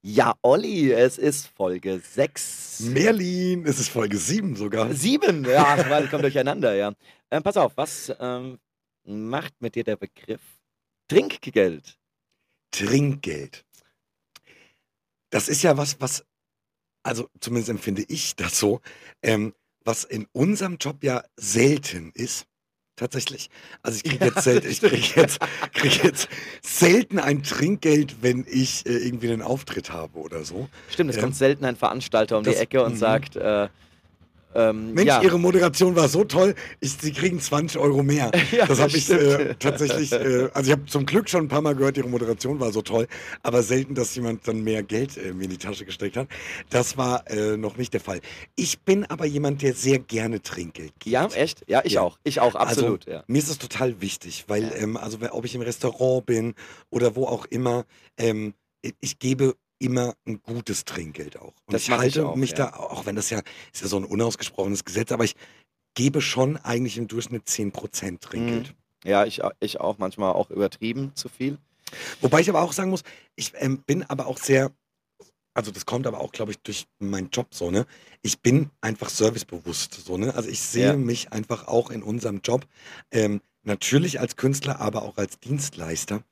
Ja, Olli, es ist Folge 6. Merlin, es ist Folge 7 sogar. 7, ja, weil ich komme durcheinander, ja. Pass auf, was macht mit dir der Begriff Trinkgeld? Trinkgeld. Das ist ja was, also zumindest empfinde ich das so, was in unserem Job ja selten ist. Tatsächlich. Also ich kriege jetzt, krieg jetzt selten ein Trinkgeld, wenn ich irgendwie einen Auftritt habe oder so. Stimmt, es kommt selten ein Veranstalter um die Ecke und sagt, Mensch, ja. Ihre Moderation war so toll, Sie kriegen 20 Euro mehr. Ja, das habe ich stimmt. tatsächlich, also ich habe zum Glück schon ein paar Mal gehört, Ihre Moderation war so toll, aber selten, dass jemand dann mehr Geld mir in die Tasche gesteckt hat. Das war noch nicht der Fall. Ich bin aber jemand, der sehr gerne Trinkgeld gibt. Ja, echt? Ja, ich auch. Ich auch, absolut. Also, ja. mir ist das total wichtig, weil, also ob ich im Restaurant bin oder wo auch immer, ich gebe immer ein gutes Trinkgeld auch. Und Das ich mache ich halte auch, mich ja. da, auch wenn das ja, ist ja so ein unausgesprochenes Gesetz, aber ich gebe schon eigentlich im Durchschnitt 10% Trinkgeld. Ja, ich auch, manchmal auch übertrieben zu viel. Wobei ich aber auch sagen muss, ich bin aber auch sehr, also das kommt aber auch, glaube ich, durch meinen Job so, ne? Ich bin einfach servicebewusst, so, ne? Also ich sehe Ja. mich einfach auch in unserem Job, natürlich als Künstler, aber auch als Dienstleister,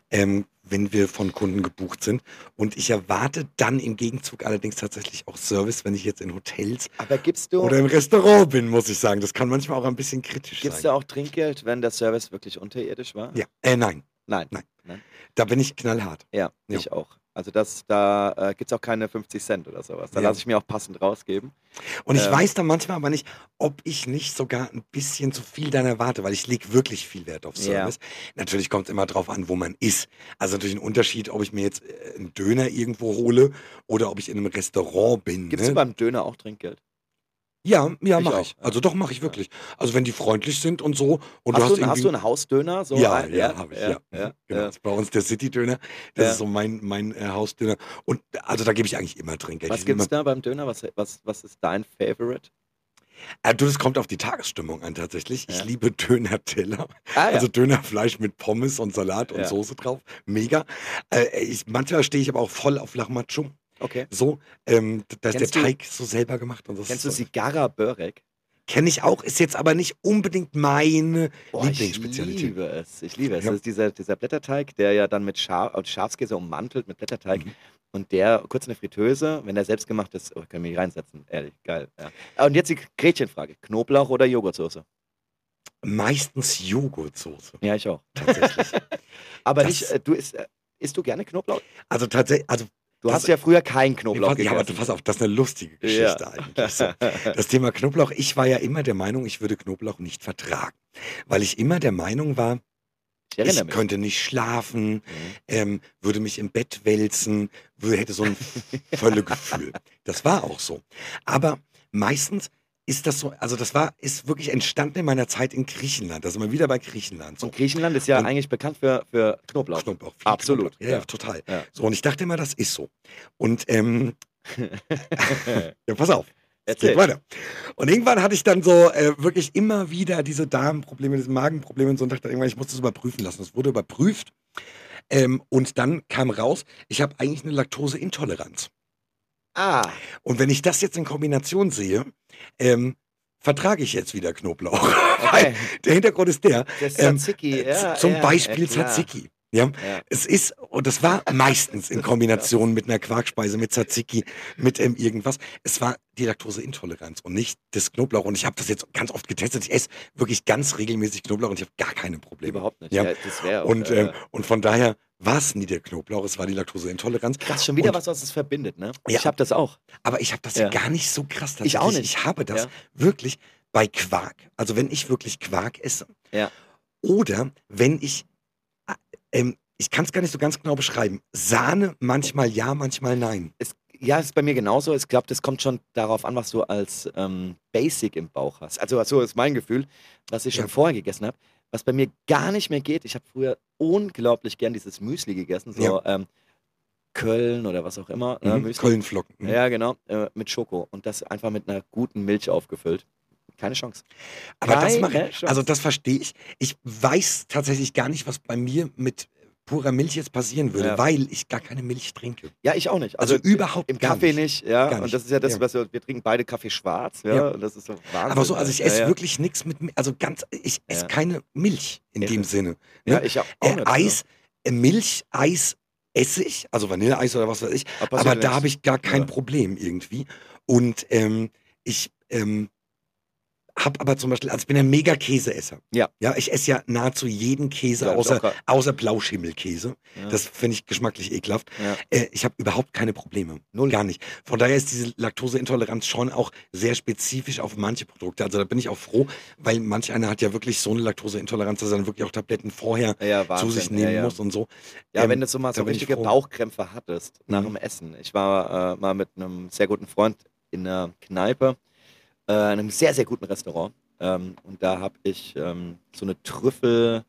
wenn wir von Kunden gebucht sind. Und ich erwarte dann im Gegenzug allerdings tatsächlich auch Service, wenn ich jetzt in Hotels Aber oder im Restaurant bin, muss ich sagen. Das kann manchmal auch ein bisschen kritisch gibst sein. du auch Trinkgeld, wenn der Service wirklich unterirdisch war? Ja, nein, Nein. nein. Nein? Da bin ich knallhart. Ja, Ja. ich auch. Also da gibt es auch keine 50 Cent oder sowas. Da Ja. lasse ich mir auch passend rausgeben. Und ich weiß dann manchmal aber nicht, ob ich nicht sogar ein bisschen zu viel dann erwarte, weil ich lege wirklich viel Wert auf Service. Natürlich kommt es immer drauf an, wo man ist. Also natürlich ein Unterschied, ob ich mir jetzt einen Döner irgendwo hole oder ob ich in einem Restaurant bin. Gibst du beim Döner auch Trinkgeld? Ja, Ich mache auch, ich. ja. Also doch, mache ich wirklich. Also wenn die freundlich sind und so und Hast du irgendwie einen Hausdöner? So ja, ein, ja, habe ich, ja. ja, Genau, ja. das ist bei uns der City-Döner. Das Ja. ist so mein Hausdöner. Und also da gebe ich eigentlich immer Trinkgeld. Was gibt's da beim Döner? Was ist dein Favorite? Du, das kommt auf die Tagesstimmung an tatsächlich. Ich Ja. liebe Döner-Teller. Ah, ja. Also Dönerfleisch mit Pommes und Salat und Ja. Soße drauf. Mega. Manchmal stehe ich aber auch voll auf Lahmacun. Okay. So, da ist der Kennst du- Teig so selber gemacht. Und das Kennst du ist so, Sigara Börek? kenne ich auch, ist jetzt aber nicht unbedingt meine Boah, ich Lieblingsspezialität. liebe es. Ich liebe es. Ja. Das ist dieser Blätterteig, der ja dann mit Schafskäse ummantelt, mit Blätterteig. Mhm. Und der kurz in der Fritteuse, wenn der selbst gemacht ist, können wir mich reinsetzen. Ehrlich, geil. Ja. Und jetzt die Gretchenfrage. Knoblauch oder Joghurtsoße? Meistens Joghurtsoße. Ja, ich auch. Tatsächlich. Aber Das- nicht, isst du gerne Knoblauch? Also tatsächlich, also Du hast ja früher keinen nee, Knoblauch ja, aber gegessen. pass auf, das ist eine lustige Geschichte eigentlich. So. Das Thema Knoblauch, ich war ja immer der Meinung, ich würde Knoblauch nicht vertragen. Weil ich immer der Meinung war, Ich erinnere ich mich. könnte nicht schlafen, würde mich im Bett wälzen, hätte so ein Völlegefühl. Das war auch so. Aber meistens ist das so, also ist wirklich entstanden in meiner Zeit in Griechenland. Da sind wir wieder bei Griechenland. So. Und Griechenland ist ja Und- eigentlich bekannt für Knoblauch. Knoblauch, viel Absolut, Knoblauch. Ja, ja. total. Ja. So, und ich dachte immer, das ist so. Und ja, pass auf. Es Erzähl. geht weiter. Und irgendwann hatte ich dann so wirklich immer wieder diese Darmprobleme, diese Magenprobleme und so und dachte irgendwann, ich muss das überprüfen lassen. Das wurde überprüft und dann kam raus, ich habe eigentlich eine Laktoseintoleranz. Ah, Und wenn ich das jetzt in Kombination sehe, vertrage ich jetzt wieder Knoblauch. okay. Weil der Hintergrund ist der, Der Tzatziki, ja. zum ja, Beispiel klar. Tzatziki. Ja, Ja. es ist, und das war meistens in Kombination mit einer Quarkspeise, mit Tzatziki, mit irgendwas. Es war die Laktoseintoleranz und nicht das Knoblauch. Und ich habe das jetzt ganz oft getestet. Ich esse wirklich ganz regelmäßig Knoblauch und ich habe gar keine Probleme. Überhaupt nicht. Ja. Ja, das wäre Und von daher war es nie der Knoblauch, es war die Laktoseintoleranz. krass, schon wieder und- was es verbindet, ne? Ja. Ich habe das auch. Aber ich habe das Ja. gar nicht so krass. Ich auch tatsächlich. nicht. Ich habe das Ja. wirklich bei Quark. Also wenn ich wirklich Quark esse. Ja. Oder wenn ich kann es gar nicht so ganz genau beschreiben. Sahne manchmal ja, manchmal nein. Ja, ist bei mir genauso. Ich glaube, das kommt schon darauf an, was du als Basic im Bauch hast. Also so ist mein Gefühl, was ich schon Ja. vorher gegessen habe. Was bei mir gar nicht mehr geht, ich habe früher unglaublich gern dieses Müsli gegessen, so Köln oder was auch immer. Müsli. Kölnflocken. Mhm. Ja, genau, mit Schoko. Und das einfach mit einer guten Milch aufgefüllt. Keine Chance. Aber das Keine mache ich. Chance. Also das verstehe ich. Ich weiß tatsächlich gar nicht, was bei mir mit purer Milch jetzt passieren würde, Ja. weil ich gar keine Milch trinke. Ja, ich auch nicht. Also überhaupt im gar Kaffee nicht. nicht, ja. Gar Und nicht. das ist ja das, Ja. was wir trinken beide Kaffee schwarz, ja. Ja. Und das ist so Wahnsinn. Aber so, also ich ja, esse ja. wirklich nichts mit, also ganz, ich esse Ja. keine Milch in Irre. dem Sinne. Ja, Ne? ich auch nicht. Eis, Milch, Eis esse ich, also Vanilleeis oder was weiß ich, Aber passiert aber ja da nichts. habe ich gar kein Ja. Problem irgendwie. Und ich habe aber zum Beispiel, also ich bin ein mega Käseesser. Ja. Ja, ich esse ja nahezu jeden Käse, Ja, locker. außer Blauschimmelkäse. Ja. Das finde ich geschmacklich ekelhaft. Ja. Ich habe überhaupt keine Probleme. Null. Gar nicht. Von daher ist diese Laktoseintoleranz schon auch sehr spezifisch auf manche Produkte. Also da bin ich auch froh, weil manch einer hat ja wirklich so eine Laktoseintoleranz, dass er dann wirklich auch Tabletten vorher Ja, zu Wahnsinn. sich nehmen ja. muss und so. Ja, wenn du so mal da so bin ich richtige froh. Bauchkrämpfe hattest nach Mhm. dem Essen. Ich war mal mit einem sehr guten Freund in einer Kneipe, in einem sehr, sehr guten Restaurant. Und da habe ich so eine Trüffelsoße,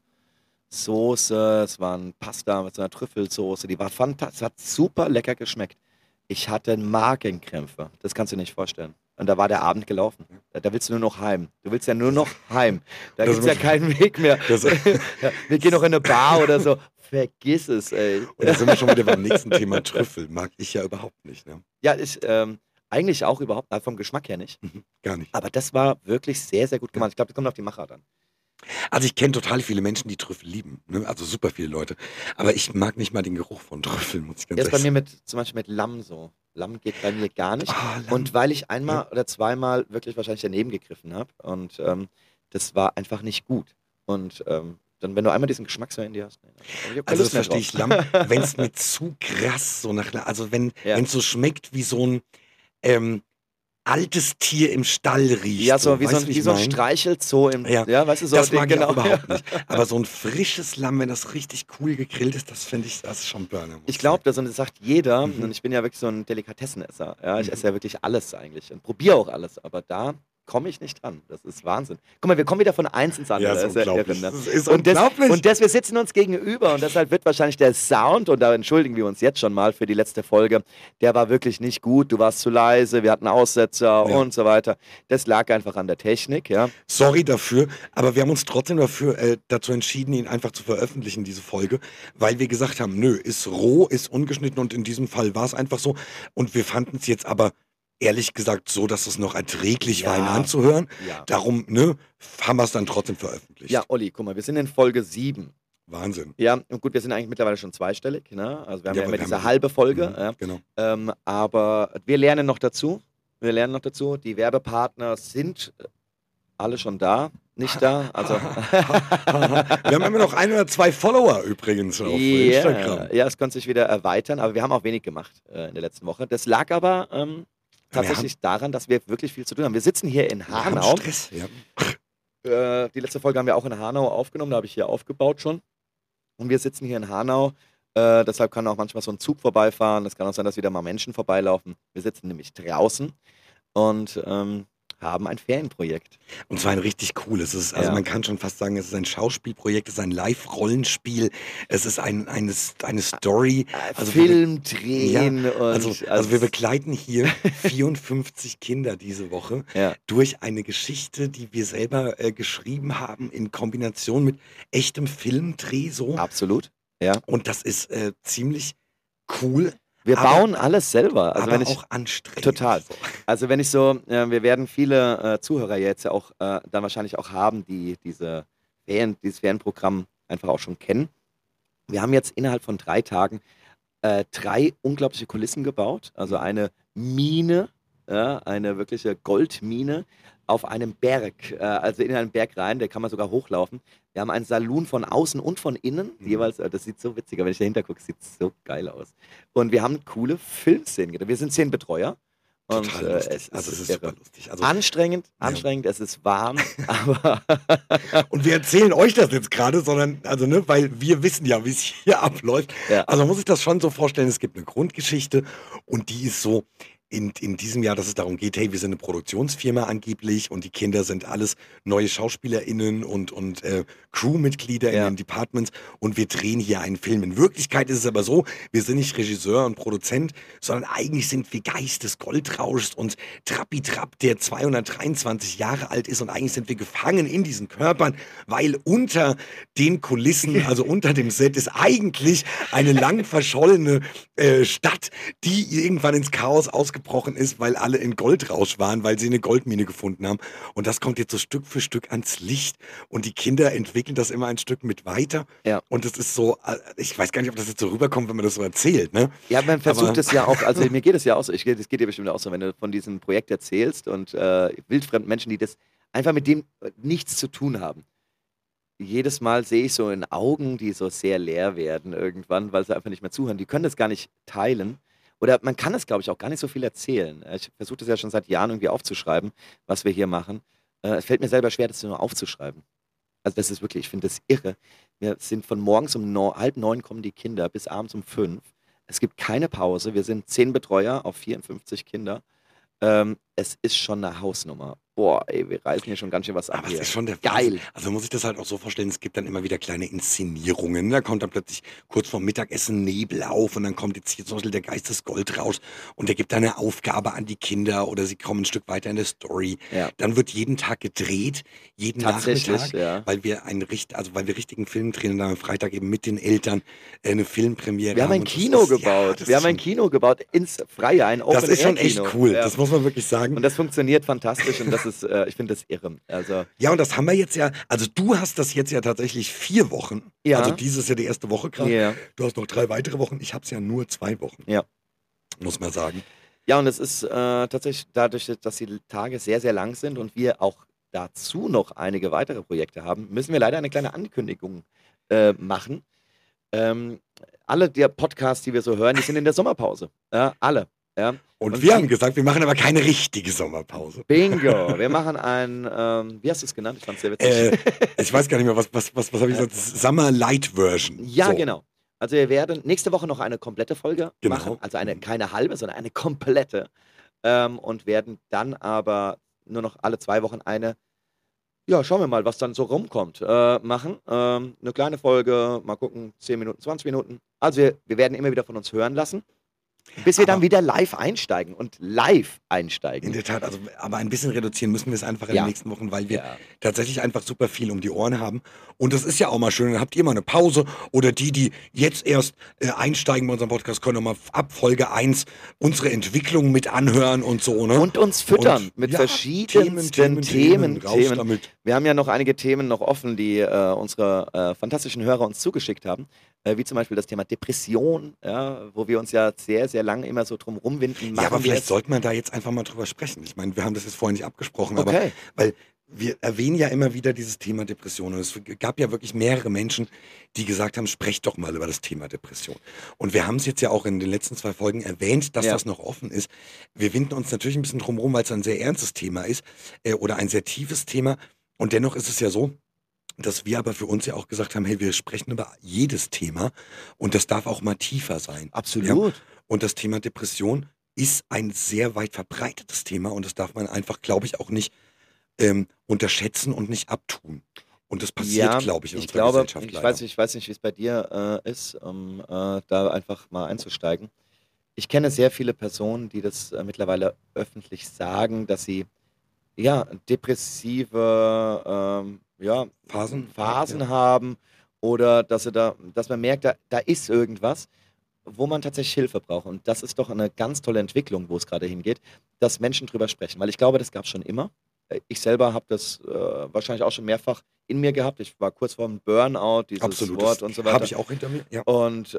es war ein Pasta mit so einer Trüffelsoße, die war fantastisch, hat super lecker geschmeckt. Ich hatte Magenkrämpfe, das kannst du dir nicht vorstellen. Und da war der Abend gelaufen. Da willst du nur noch heim. Du willst ja nur noch heim. Da Das gibt es ja muss- keinen Weg mehr. Das- Ja, wir gehen noch in eine Bar oder so. Vergiss es, ey. Und da sind wir schon wieder beim nächsten Thema Trüffel. Mag ich ja überhaupt nicht. Ne? Ja, ich eigentlich auch überhaupt, vom Geschmack her nicht. Gar nicht. Aber das war wirklich sehr, sehr gut gemacht. Ich glaube, das kommt auf die Macher dann. Also ich kenne total viele Menschen, die Trüffel lieben. Ne? Also super viele Leute. Aber ich mag nicht mal den Geruch von Trüffeln, muss ich ganz Erst bei ehrlich mir sagen. zum Beispiel mit Lamm so. Lamm geht bei mir gar nicht. Ah, Lamm. Und weil ich einmal oder zweimal wirklich wahrscheinlich daneben gegriffen habe. Und das war einfach nicht gut. Und dann, wenn du einmal diesen Geschmacksverlust in dir hast, nee, hab ich auch keine Also Lust das mehr verstehe drauf. ich Lamm, wenn es mir zu krass so nach, also wenn Ja. es so schmeckt wie so ein altes Tier im Stall riecht. Ja, so wie weißt so du, ein, wie so ein ich mein? Streichelzoo im, Ja. weißt du, so Das mag ich genau. auch überhaupt nicht. Aber so ein frisches Lamm, wenn das richtig cool gegrillt ist, das finde ich, das ist schon Burner. muss Ich glaube, das, und das sagt jeder, Mhm. und ich bin ja wirklich so ein Delikatessenesser. Ja, ich esse ja wirklich alles eigentlich und probiere auch alles, aber da komme ich nicht dran. Das ist Wahnsinn. Guck mal, wir kommen wieder von eins ins andere. Ja, ist Das unglaublich. irre, ne? Das ist Und unglaublich. wir sitzen uns gegenüber und deshalb wird wahrscheinlich der Sound, und da entschuldigen wir uns jetzt schon mal für die letzte Folge, der war wirklich nicht gut, du warst zu leise, wir hatten Aussetzer Ja. und so weiter. Das lag einfach an der Technik, ja. Sorry dafür, aber wir haben uns trotzdem dazu entschieden, ihn einfach zu veröffentlichen, diese Folge, weil wir gesagt haben, nö, ist roh, ist ungeschnitten und in diesem Fall war es einfach so. Und wir fanden es jetzt aber ehrlich gesagt so, dass es noch erträglich war, ihn Ja. anzuhören. Ja. Darum, haben wir es dann trotzdem veröffentlicht. Ja, Olli, guck mal, wir sind in Folge 7. Wahnsinn. Ja, und gut, wir sind eigentlich mittlerweile schon zweistellig, ne? Also wir haben Ja, ja aber immer wir diese haben- halbe Folge, Mhm, ja. Genau. Aber wir lernen noch dazu. Die Werbepartner sind alle schon da, nicht da. Also Wir haben immer noch 1 oder 2 Follower übrigens auf Instagram. ja, es konnte sich wieder erweitern, aber wir haben auch wenig gemacht in der letzten Woche. Das lag aber tatsächlich daran, dass wir wirklich viel zu tun haben. Wir sitzen hier in Wir haben Hanau. Stress, ja. Die letzte Folge haben wir auch in Hanau aufgenommen, da habe ich hier aufgebaut schon. Und wir sitzen hier in Hanau. Deshalb kann auch manchmal so ein Zug vorbeifahren. Es kann auch sein, dass wieder mal Menschen vorbeilaufen. Wir sitzen nämlich draußen und haben ein Ferienprojekt. Und zwar ein richtig cooles. Es ist, also Ja. man kann schon fast sagen, es ist ein Schauspielprojekt, es ist ein Live-Rollenspiel, es ist eine Story. Also Film drehen und Also wir begleiten hier 54 Kinder diese Woche ja. durch eine Geschichte, die wir selber geschrieben haben in Kombination mit echtem Filmdreh so. Absolut. Ja. Und das ist ziemlich cool, Wir Aber- bauen alles selber. Also aber wenn ich auch anstrengend. total. Also wenn ich so, wir werden viele Zuhörer jetzt ja auch dann wahrscheinlich auch haben, die dieses Ferienprogramm einfach auch schon kennen. Wir haben jetzt innerhalb von 3 Tagen 3 unglaubliche Kulissen gebaut. Also eine Mine, eine wirkliche Goldmine auf einem Berg, also in einen Berg rein, da kann man sogar hochlaufen. Wir haben einen Saloon von außen und von innen, jeweils, das sieht so witzig aus, wenn ich dahinter gucke, sieht so geil aus. Und wir haben coole Filmszenen gedreht. Wir sind 10 Betreuer. Und Total lustig. Also es ist irre. super lustig. Also, Anstrengend, Ja. es ist warm, aber und wir erzählen euch das jetzt gerade, sondern, also, ne, weil wir wissen ja, wie es hier abläuft. Ja. Also man muss sich das schon so vorstellen, es gibt eine Grundgeschichte und die ist so, in diesem Jahr, dass es darum geht, hey, wir sind eine Produktionsfirma angeblich und die Kinder sind alles neue SchauspielerInnen und Crewmitglieder in Ja. den Departments und wir drehen hier einen Film. In Wirklichkeit ist es aber so, wir sind nicht Regisseur und Produzent, sondern eigentlich sind wir Geist des Goldrauschs und Trappi-Trapp, der 223 Jahre alt ist und eigentlich sind wir gefangen in diesen Körpern, weil unter den Kulissen, also unter dem Set ist eigentlich eine lang verschollene Stadt, die irgendwann ins Chaos ausgebrochen ist, weil alle in Goldrausch waren, weil sie eine Goldmine gefunden haben. Und das kommt jetzt so Stück für Stück ans Licht und die Kinder entwickeln das immer ein Stück mit weiter. Ja. Und das ist so, ich weiß gar nicht, ob das jetzt so rüberkommt, wenn man das so erzählt, ne? Ja, man versucht Aber- es ja auch, also mir geht es ja auch so, es geht dir bestimmt auch so, wenn du von diesem Projekt erzählst und wildfremden Menschen, die das einfach mit dem nichts zu tun haben. Jedes Mal sehe ich so in Augen, die so sehr leer werden irgendwann, weil sie einfach nicht mehr zuhören. Die können das gar nicht teilen. Oder man kann es, glaube ich, auch gar nicht so viel erzählen. Ich versuche das ja schon seit Jahren irgendwie aufzuschreiben, was wir hier machen. Es fällt mir selber schwer, das nur aufzuschreiben. Also das ist wirklich, ich finde das irre. Wir sind von morgens um 8:30 kommen die Kinder bis abends um 5. Es gibt keine Pause. Wir sind 10 Betreuer auf 54 Kinder. Es ist schon eine Hausnummer. Boah, ey, wir reißen hier schon ganz schön was ab Aber es hier. ist schon der Geil. Wahnsinn. Also muss ich das halt auch so vorstellen, es gibt dann immer wieder kleine Inszenierungen. Da kommt dann plötzlich kurz vorm Mittagessen Nebel auf und dann kommt jetzt hier zum Beispiel der Geist des Goldrauschs und der gibt dann eine Aufgabe an die Kinder oder sie kommen ein Stück weiter in der Story. Ja. Dann wird jeden Tag gedreht, jeden Tatsächlich, Nachmittag, ja. weil wir weil wir richtigen Film drehen und dann am Freitag eben mit den Eltern eine Filmpremiere Wir haben ein und das Kino ist- ja, gebaut. das Wir ist haben ein schon- Kino gebaut ins Freie, ein Das ist schon echt Open-Air-Kino. cool, Ja. das muss man wirklich sagen. Und das funktioniert fantastisch und das ist, ich finde das irre. Also, Ja, und das haben wir jetzt ja, also du hast das jetzt ja tatsächlich 4 Wochen. Ja. Also dieses ist ja die erste Woche gerade. ja. Du hast noch 3 weitere Wochen. Ich habe es ja nur 2 Wochen. Ja. Muss man sagen. Ja, und es ist tatsächlich dadurch, dass die Tage sehr, sehr lang sind und wir auch dazu noch einige weitere Projekte haben, müssen wir leider eine kleine Ankündigung machen. Alle der Podcasts, die wir so hören, die sind in der Sommerpause. Ja, alle. Ja. Und Und wir die- haben gesagt, wir machen aber keine richtige Sommerpause. Bingo. Wir machen ein, wie hast du es genannt? Ich fand es sehr witzig. Ich weiß gar nicht mehr, was habe ich gesagt? Summer Light Version. Ja, So. genau. Also wir werden nächste Woche noch eine komplette Folge Genau. machen. Also keine halbe, sondern eine komplette. Und werden dann aber nur noch alle 2 Wochen eine, ja, schauen wir mal, was dann so rumkommt, machen. Eine kleine Folge, mal gucken, 10 Minuten, 20 Minuten. Also wir werden immer wieder von uns hören lassen, bis wir Aber- dann wieder live einsteigen und live einsteigen. In der Tat, also, aber ein bisschen reduzieren müssen wir es einfach in Ja. den nächsten Wochen, weil wir Ja. tatsächlich einfach super viel um die Ohren haben. Und das ist ja auch mal schön. Dann habt ihr mal eine Pause oder die jetzt erst einsteigen bei unserem Podcast, können auch mal ab Folge 1 unsere Entwicklung mit anhören und so. Ne? Und uns füttern Und- mit ja, verschiedensten Themen. raus damit. Wir haben ja noch einige Themen noch offen, die unsere fantastischen Hörer uns zugeschickt haben. Wie zum Beispiel das Thema Depression, ja, wo wir uns ja sehr, sehr lange immer so drum rumwinden. Ja, aber Machen wir vielleicht jetzt- sollte man da jetzt einfach mal drüber sprechen. Ich meine, wir haben das jetzt vorher nicht abgesprochen, aber Okay. weil wir erwähnen ja immer wieder dieses Thema Depression. Und es gab ja wirklich mehrere Menschen, die gesagt haben, sprecht doch mal über das Thema Depression. Und wir haben es jetzt ja auch in den letzten 2 Folgen erwähnt, dass Ja. das noch offen ist. Wir winden uns natürlich ein bisschen drum rum, weil es ein sehr ernstes Thema ist oder ein sehr tiefes Thema. Und dennoch ist es ja so, dass wir aber für uns ja auch gesagt haben, hey, wir sprechen über jedes Thema und das darf auch mal tiefer sein. Absolut. Und das Thema Depression ist ein sehr weit verbreitetes Thema und das darf man einfach, glaube ich, auch nicht unterschätzen und nicht abtun. Und das passiert, glaube ich, in ich unserer glaube, Gesellschaft ich leider. weiß nicht, wie es bei dir ist, um da einfach mal einzusteigen. Ich kenne sehr viele Personen, die das mittlerweile öffentlich sagen, dass sie ja depressive Phasen Ja. haben oder dass man merkt, da ist irgendwas, wo man tatsächlich Hilfe braucht. Und das ist doch eine ganz tolle Entwicklung, wo es gerade hingeht, dass Menschen drüber sprechen. Weil ich glaube, das gab es schon immer. Ich selber habe das wahrscheinlich auch schon mehrfach in mir gehabt. Ich war kurz vor einem Burnout, dieses Absolut, Wort das und so weiter. habe ich auch hinter mir. Ja. Und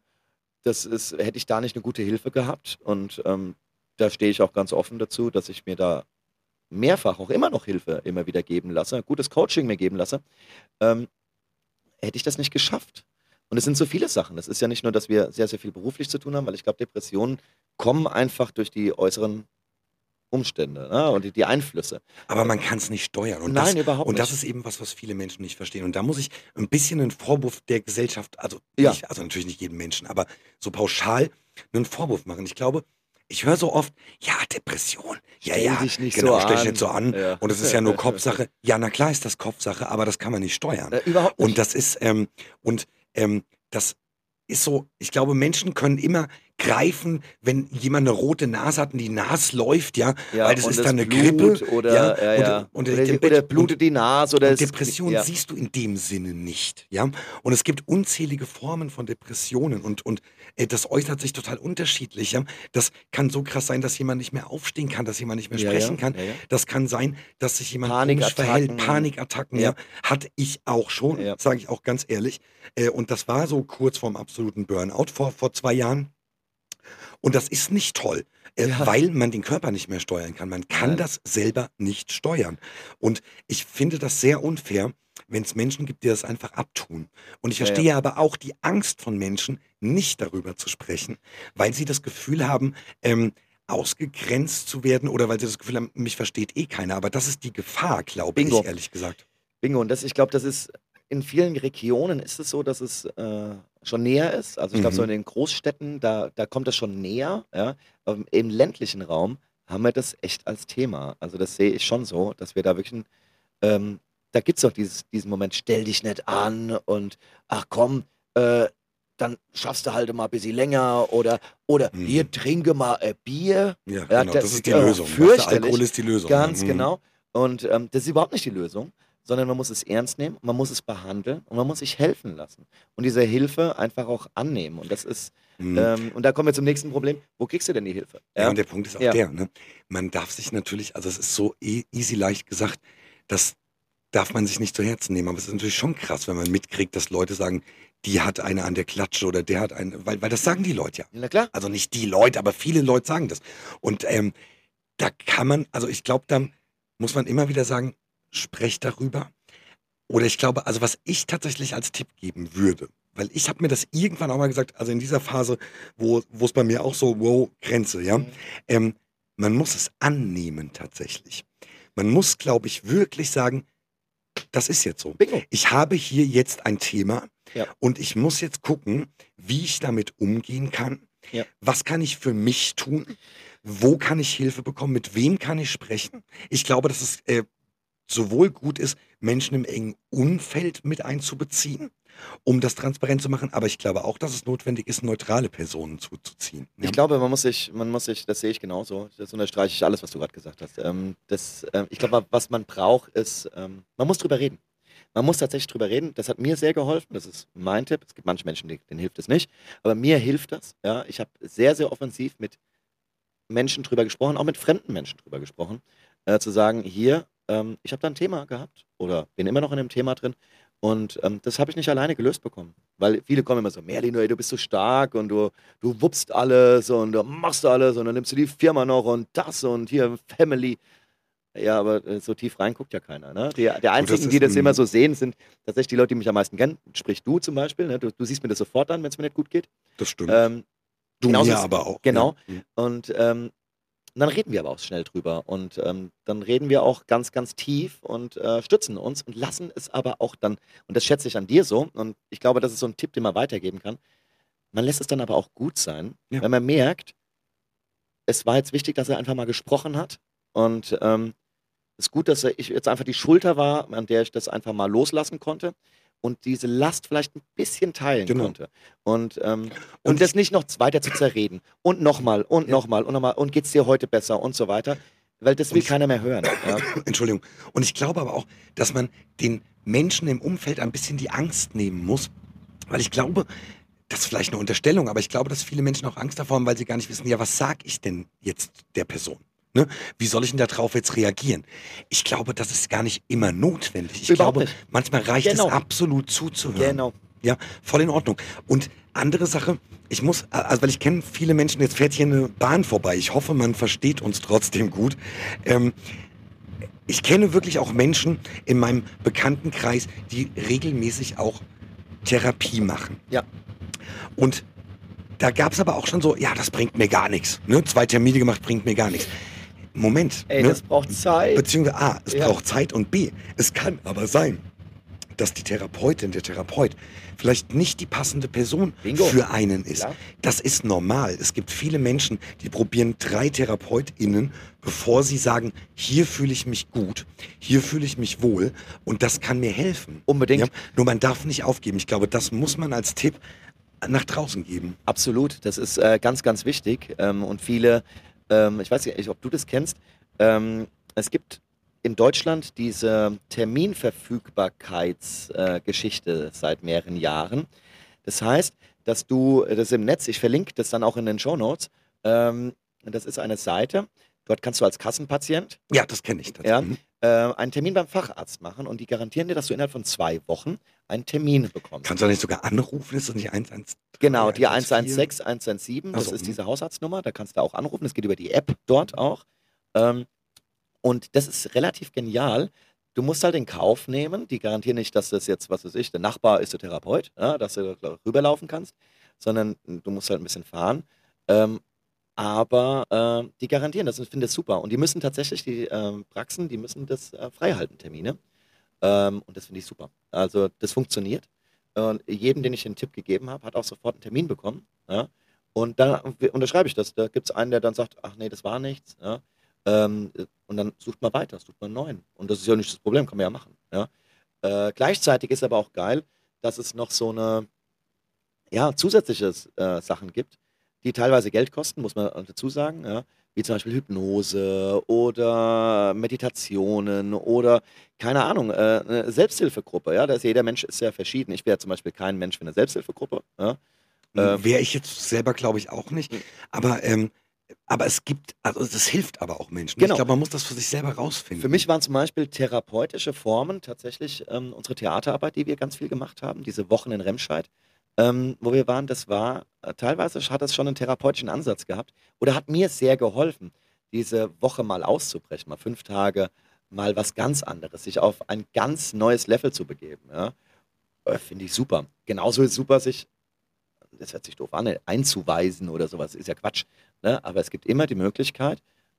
hätte ich da nicht eine gute Hilfe gehabt. Und da stehe ich auch ganz offen dazu, dass ich mir da mehrfach auch immer noch Hilfe immer wieder geben lasse, gutes Coaching mir geben lasse, hätte ich das nicht geschafft. Und es sind so viele Sachen. Es ist ja nicht nur, dass wir sehr, sehr viel beruflich zu tun haben, weil ich glaube, Depressionen kommen einfach durch die äußeren Umstände, ne? Und die Einflüsse. Aber man kann es nicht steuern. Und Nein, das, überhaupt und das nicht. ist eben was viele Menschen nicht verstehen. Und da muss ich ein bisschen einen Vorwurf der Gesellschaft, also, Ja. also natürlich nicht jedem Menschen, aber so pauschal einen Vorwurf machen. Ich glaube, ich höre so oft, ja, Depression, Stell dich nicht genau, so stell dich an. nicht so an. Ja. Und es ist ja nur Kopfsache. Ja, na klar ist das Kopfsache, aber das kann man nicht steuern. Überhaupt Und nicht. das ist, das ist so, ich glaube, Menschen können immer greifen, wenn jemand eine rote Nase hat und die Nase läuft, ja, Ja, weil das und ist das dann eine Blut Grippe, ja, oder, ja, ja. und Oder blutet die Nase oder und es, Depression ja. siehst du in dem Sinne nicht, ja. Und es gibt unzählige Formen von Depressionen und das äußert sich total unterschiedlich, ja. Das kann so krass sein, dass jemand nicht mehr aufstehen kann, dass jemand nicht mehr Ja, sprechen kann. ja, ja. Das kann sein, dass sich jemand komisch verhält, Panikattacken. Panikattacken, Ja, ja. Hatte ich auch schon, ja. sage ich auch ganz ehrlich. Und das war so kurz vorm absoluten Burnout vor 2 Jahren. Und das ist nicht toll, Ja, weil man den Körper nicht mehr steuern kann. Man kann nein. das selber nicht steuern. Und ich finde das sehr unfair, wenn es Menschen gibt, die das einfach abtun. Und ich Ja, ja. verstehe aber auch die Angst von Menschen, nicht darüber zu sprechen, weil sie das Gefühl haben, ausgegrenzt zu werden oder weil sie das Gefühl haben, mich versteht eh keiner. Aber das ist die Gefahr, glaube ich, Bingo. ehrlich gesagt. Bingo. Und ich glaube, das ist in vielen Regionen ist es so, dass es schon näher ist. Also ich glaube, so in Mhm. den Großstädten, da kommt das schon näher. Ja? Im ländlichen Raum haben wir das echt als Thema. Also das sehe ich schon so, dass wir da wirklich, da gibt es doch diesen Moment, stell dich nicht an und ach komm, dann schaffst du halt mal ein bisschen länger oder hier Mhm. trinke mal ein Bier. Ja, Ja, genau, das ist die oh, Lösung. Was der Alkohol fürchterlich. ist die Lösung. Ganz Mhm. genau. Und das ist überhaupt nicht die Lösung, sondern man muss es ernst nehmen, man muss es behandeln und man muss sich helfen lassen. Und diese Hilfe einfach auch annehmen. Und das ist, Mhm. und da kommen wir zum nächsten Problem. Wo kriegst du denn die Hilfe? Ja, Ja, und der Punkt ist auch ja, der, ne? Man darf sich natürlich, also es ist so easy leicht gesagt, das darf man sich nicht zu Herzen nehmen. Aber es ist natürlich schon krass, wenn man mitkriegt, dass Leute sagen, die hat eine an der Klatsche oder der hat eine, weil das sagen die Leute ja. na klar. Also nicht die Leute, aber viele Leute sagen das. Und da kann man, also ich glaube, da muss man immer wieder sagen, sprecht darüber. Oder ich glaube, also was ich tatsächlich als Tipp geben würde, weil ich habe mir das irgendwann auch mal gesagt, also in dieser Phase, wo es bei mir auch so, wow, Grenze, ja, Mhm. ähm, man muss es annehmen tatsächlich. Man muss, glaube ich, wirklich sagen, das ist jetzt so. Bingo. Ich habe hier jetzt ein Thema Ja, und ich muss jetzt gucken, wie ich damit umgehen kann. ja. Was kann ich für mich tun? Wo kann ich Hilfe bekommen? Mit wem kann ich sprechen? Ich glaube, dass es sowohl gut ist, Menschen im engen Umfeld mit einzubeziehen, um das transparent zu machen, aber ich glaube auch, dass es notwendig ist, neutrale Personen zuzuziehen. Ja? Ich glaube, man muss sich, das sehe ich genauso. Das unterstreiche ich alles, was du gerade gesagt hast. Ich glaube, was man braucht, ist, man muss drüber reden. Man muss tatsächlich drüber reden. Das hat mir sehr geholfen. Das ist mein Tipp. Es gibt manche Menschen, denen hilft es nicht. Aber mir hilft das. Ja? Ich habe sehr, sehr offensiv mit Menschen drüber gesprochen, auch mit fremden Menschen drüber gesprochen, zu sagen, hier, ich habe da ein Thema gehabt oder bin immer noch in dem Thema drin und das habe ich nicht alleine gelöst bekommen. Weil viele kommen immer so, Merlin, ey, du bist so stark und du wuppst alles und du machst alles und dann nimmst du die Firma noch und das und hier Family. Ja, aber so tief rein guckt ja keiner. Ne? Der Du, das einzigen, die ist, das immer so sehen, sind tatsächlich die Leute, die mich am meisten kennen. Sprich du zum Beispiel. Ne? Du siehst mir das sofort an, wenn es mir nicht gut geht. das stimmt. Ähm, Du genauso mir ist, aber auch. Ja. genau. Mhm. Und dann reden wir aber auch schnell drüber. Und dann reden wir auch ganz, ganz tief und stützen uns und lassen es aber auch dann, und das schätze ich an dir so, und ich glaube, das ist so ein Tipp, den man weitergeben kann. Man lässt es dann aber auch gut sein, Ja. wenn man merkt, es war jetzt wichtig, dass er einfach mal gesprochen hat. Und es ist gut, dass ich jetzt einfach die Schulter war, an der ich das einfach mal loslassen konnte und diese Last vielleicht ein bisschen teilen Genau. konnte. Und Und das nicht noch weiter zu zerreden. Und nochmal und Ja. nochmal und nochmal. Und geht's dir heute besser und so weiter. Weil das will Und- keiner mehr hören. Ja. Entschuldigung. Und ich glaube aber auch, dass man den Menschen im Umfeld ein bisschen die Angst nehmen muss, weil ich glaube, das ist vielleicht eine Unterstellung, aber ich glaube, dass viele Menschen auch Angst davor haben, weil sie gar nicht wissen, ja, was sag ich denn jetzt der Person? Ne? Wie soll ich denn darauf jetzt reagieren? Ich glaube, das ist gar nicht immer notwendig. Ich Überhaupt glaube, nicht. manchmal reicht Genau. es absolut zuzuhören. Genau. Ja, voll in Ordnung. Und andere Sache, ich muss, also weil ich kenne viele Menschen, jetzt fährt hier eine Bahn vorbei. Ich hoffe, man versteht uns trotzdem gut. Ich kenne wirklich auch Menschen in meinem Bekanntenkreis, die regelmäßig auch Therapie machen. Ja. Und da gab es aber auch schon so, ja, das bringt mir gar nichts. Ne? 2 Termine gemacht, bringt mir gar nichts. Moment. Ey, ne? das braucht Zeit. Beziehungsweise A, es Ja. braucht Zeit und B, es kann aber sein, dass die Therapeutin, der Therapeut vielleicht nicht die passende Person Bingo. für einen ist. Klar. Das ist normal. Es gibt viele Menschen, die probieren 3 TherapeutInnen, bevor sie sagen, hier fühle ich mich gut, hier fühle ich mich wohl und das kann mir helfen. Unbedingt. Ja? Nur man darf nicht aufgeben. Ich glaube, das muss man als Tipp nach draußen geben. Absolut, das ist ganz, ganz wichtig. Und viele, ich weiß nicht, ob du das kennst, es gibt in Deutschland diese Terminverfügbarkeitsgeschichte seit mehreren Jahren. Das heißt, dass du das im Netz, ich verlinke das dann auch in den Shownotes, das ist eine Seite, dort kannst du als Kassenpatient Ja, das kenne ich. ja, einen Termin beim Facharzt machen und die garantieren dir, dass du innerhalb von 2 Wochen einen Termin bekommst. Kannst du nicht sogar anrufen? Ist das nicht 112? Genau, die 114? 116, 117, das Ach so, ist diese Hausarztnummer, da kannst du auch anrufen, das geht über die App dort auch. Und das ist relativ genial. Du musst halt in Kauf nehmen, die garantieren nicht, dass das jetzt, was weiß ich, der Nachbar ist der Therapeut, ja, dass du rüberlaufen kannst, sondern du musst halt ein bisschen fahren. Aber die garantieren das und ich finde das super. Und die müssen tatsächlich, die Praxen, die müssen das frei halten, Termine. Und das finde ich super. Also das funktioniert. Und jedem, den ich den Tipp gegeben habe, hat auch sofort einen Termin bekommen. Ja? Und dann unterschreibe ich das. Da gibt es einen, der dann sagt, ach nee, das war nichts. Ja? Und dann sucht man weiter, sucht man einen neuen. Und das ist ja nicht das Problem, kann man ja machen. Ja? Gleichzeitig ist aber auch geil, dass es noch so eine zusätzliche Sachen gibt, die teilweise Geld kosten, muss man dazu sagen, ja? Wie zum Beispiel Hypnose oder Meditationen oder, keine Ahnung, eine Selbsthilfegruppe. Ja? Jeder Mensch ist sehr verschieden. Ich wäre zum Beispiel kein Mensch für eine Selbsthilfegruppe. Ja? Wäre ich jetzt selber, glaube ich, auch nicht. Aber es gibt, also das hilft aber auch Menschen. Genau. Ich glaube, man muss das für sich selber rausfinden. Für mich waren zum Beispiel therapeutische Formen tatsächlich unsere Theaterarbeit, die wir ganz viel gemacht haben, diese Wochen in Remscheid, wo wir waren, das war, teilweise hat das schon einen therapeutischen Ansatz gehabt oder hat mir sehr geholfen, diese Woche mal auszubrechen, mal 5 Tage, mal was ganz anderes, sich auf ein ganz neues Level zu begeben. Ja? Finde ich super. Genauso ist super, sich, das hört sich doof an, einzuweisen oder sowas, ist ja Quatsch. Ne? Aber es gibt immer die Möglichkeit,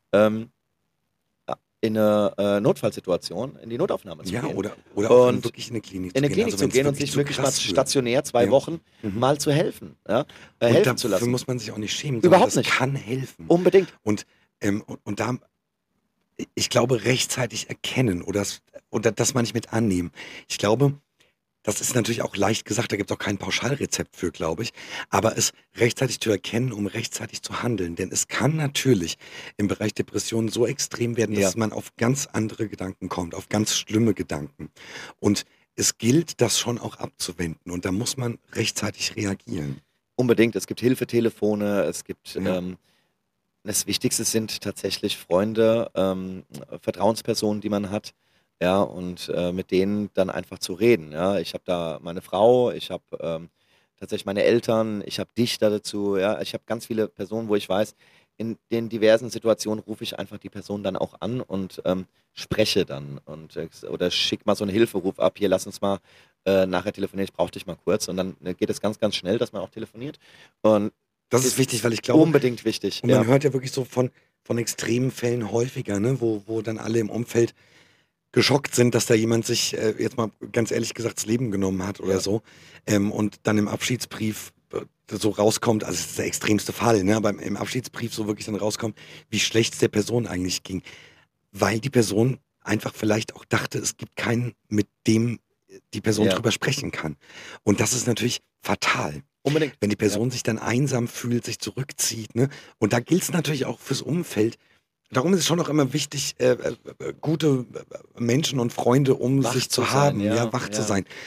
in eine Notfallsituation in die Notaufnahme zu gehen. Oder Und wirklich in eine Klinik in eine zu gehen. Klinik Also zu wenn's gehen und wirklich sich zu wirklich mal krass wird. stationär 2 Ja. Wochen Mhm. mal zu helfen. Ja? Und Helfen zu dafür lassen. muss man sich auch nicht schämen, sondern Überhaupt das nicht. kann helfen. Unbedingt. Und da, ich glaube, rechtzeitig erkennen oder das mal nicht mit annehmen. Ich glaube, das ist natürlich auch leicht gesagt, da gibt es auch kein Pauschalrezept für, glaube ich. Aber es rechtzeitig zu erkennen, um rechtzeitig zu handeln. Denn es kann natürlich im Bereich Depressionen so extrem werden, dass Ja. man auf ganz andere Gedanken kommt, auf ganz schlimme Gedanken. Und es gilt, das schon auch abzuwenden. Und da muss man rechtzeitig reagieren. Unbedingt. Es gibt Hilfetelefone, es gibt Ja. das Wichtigste sind tatsächlich Freunde, Vertrauenspersonen, die man hat, ja, und mit denen dann einfach zu reden. Ja. Ich habe da meine Frau, ich habe tatsächlich meine Eltern, ich habe dich da dazu, ja, ich habe ganz viele Personen, wo ich weiß, in den diversen Situationen rufe ich einfach die Person dann auch an und spreche dann und oder schick mal so einen Hilferuf ab, hier lass uns mal nachher telefonieren, ich brauche dich mal kurz und dann geht es ganz, ganz schnell, dass man auch telefoniert und Das ist wichtig, weil ich glaube, unbedingt wichtig. und man hört ja wirklich so von extremen Fällen häufiger, ne, wo dann alle im Umfeld geschockt sind, dass da jemand sich jetzt mal ganz ehrlich gesagt das Leben genommen hat oder Ja. so. Und dann im Abschiedsbrief so rauskommt, also das ist der extremste Fall, ne, aber im Abschiedsbrief so wirklich dann rauskommt, wie schlecht es der Person eigentlich ging. Weil die Person einfach vielleicht auch dachte, es gibt keinen, mit dem die Person Ja. drüber sprechen kann. Und das ist natürlich fatal. Unbedingt. Wenn die Person sich dann einsam fühlt, sich zurückzieht, ne? Und da gilt es natürlich auch fürs Umfeld. Darum ist es schon auch immer wichtig, gute Menschen und Freunde um Wach sich zu zu sein, haben, ja, ja, wach zu ja. sein.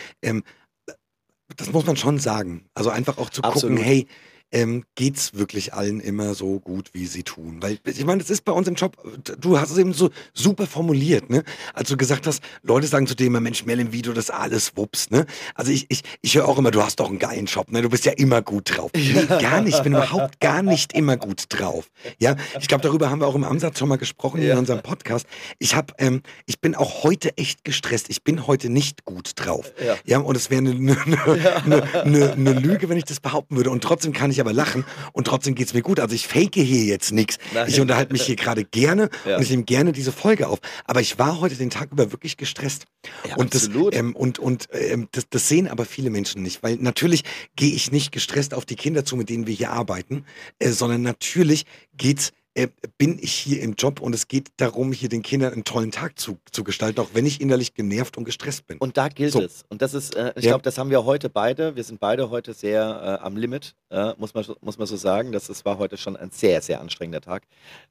Das muss man schon sagen. Also einfach auch zu Absolut. gucken, hey, geht's wirklich allen immer so gut, wie sie tun? Weil, ich meine, das ist bei uns im Job, du hast es eben so super formuliert, ne? Als du gesagt hast, Leute sagen zu dir immer, Mensch, Melin, wie du das alles wuppst, ne? Also ich höre auch immer, du hast doch einen geilen Job, ne? Du bist ja immer gut drauf. Nee, gar nicht. Ich bin überhaupt gar nicht immer gut drauf. Ja, ich glaube, darüber haben wir auch im Ansatz schon mal gesprochen Ja. in unserem Podcast. Ich bin auch heute echt gestresst. Ich bin heute nicht gut drauf. Ja. Ja, und es wäre eine Lüge, wenn ich das behaupten würde. Und trotzdem kann ich ich aber lachen und trotzdem geht's mir gut. Also ich fake hier jetzt nichts. Nein. Ich unterhalte mich hier gerade gerne Ja. und ich nehme gerne diese Folge auf. Aber ich war heute den Tag über wirklich gestresst. Ja, Und absolut. das sehen aber viele Menschen nicht, weil natürlich gehe ich nicht gestresst auf die Kinder zu, mit denen wir hier arbeiten, sondern natürlich bin ich hier im Job und es geht darum, hier den Kindern einen tollen Tag zu gestalten, auch wenn ich innerlich genervt und gestresst bin. Und da gilt So. es. Und das ist, ich Ja. glaube, das haben wir heute beide. Wir sind beide heute sehr am Limit, muss man so sagen. War heute schon ein sehr, sehr anstrengender Tag.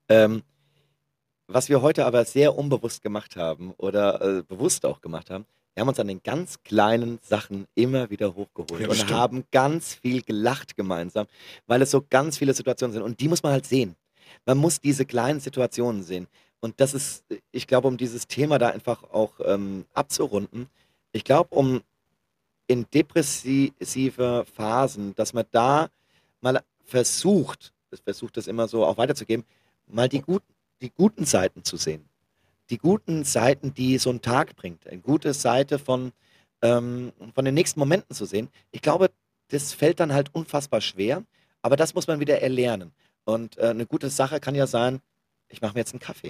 Was wir heute aber sehr unbewusst gemacht haben oder bewusst auch gemacht haben, wir haben uns an den ganz kleinen Sachen immer wieder hochgeholt Ja, und stimmt. haben ganz viel gelacht gemeinsam, weil es so ganz viele Situationen sind. Und die muss man halt sehen. Man muss diese kleinen Situationen sehen. Und das ist, ich glaube, um dieses Thema da einfach auch abzurunden, ich glaube, um in depressive Phasen, dass man da mal versucht das immer so auch weiterzugeben, mal die guten Seiten zu sehen. Die guten Seiten, die so ein Tag bringt. Eine gute Seite von den nächsten Momenten zu sehen. Ich glaube, das fällt dann halt unfassbar schwer, aber das muss man wieder erlernen. Und eine gute Sache kann ja sein, ich mache mir jetzt einen Kaffee.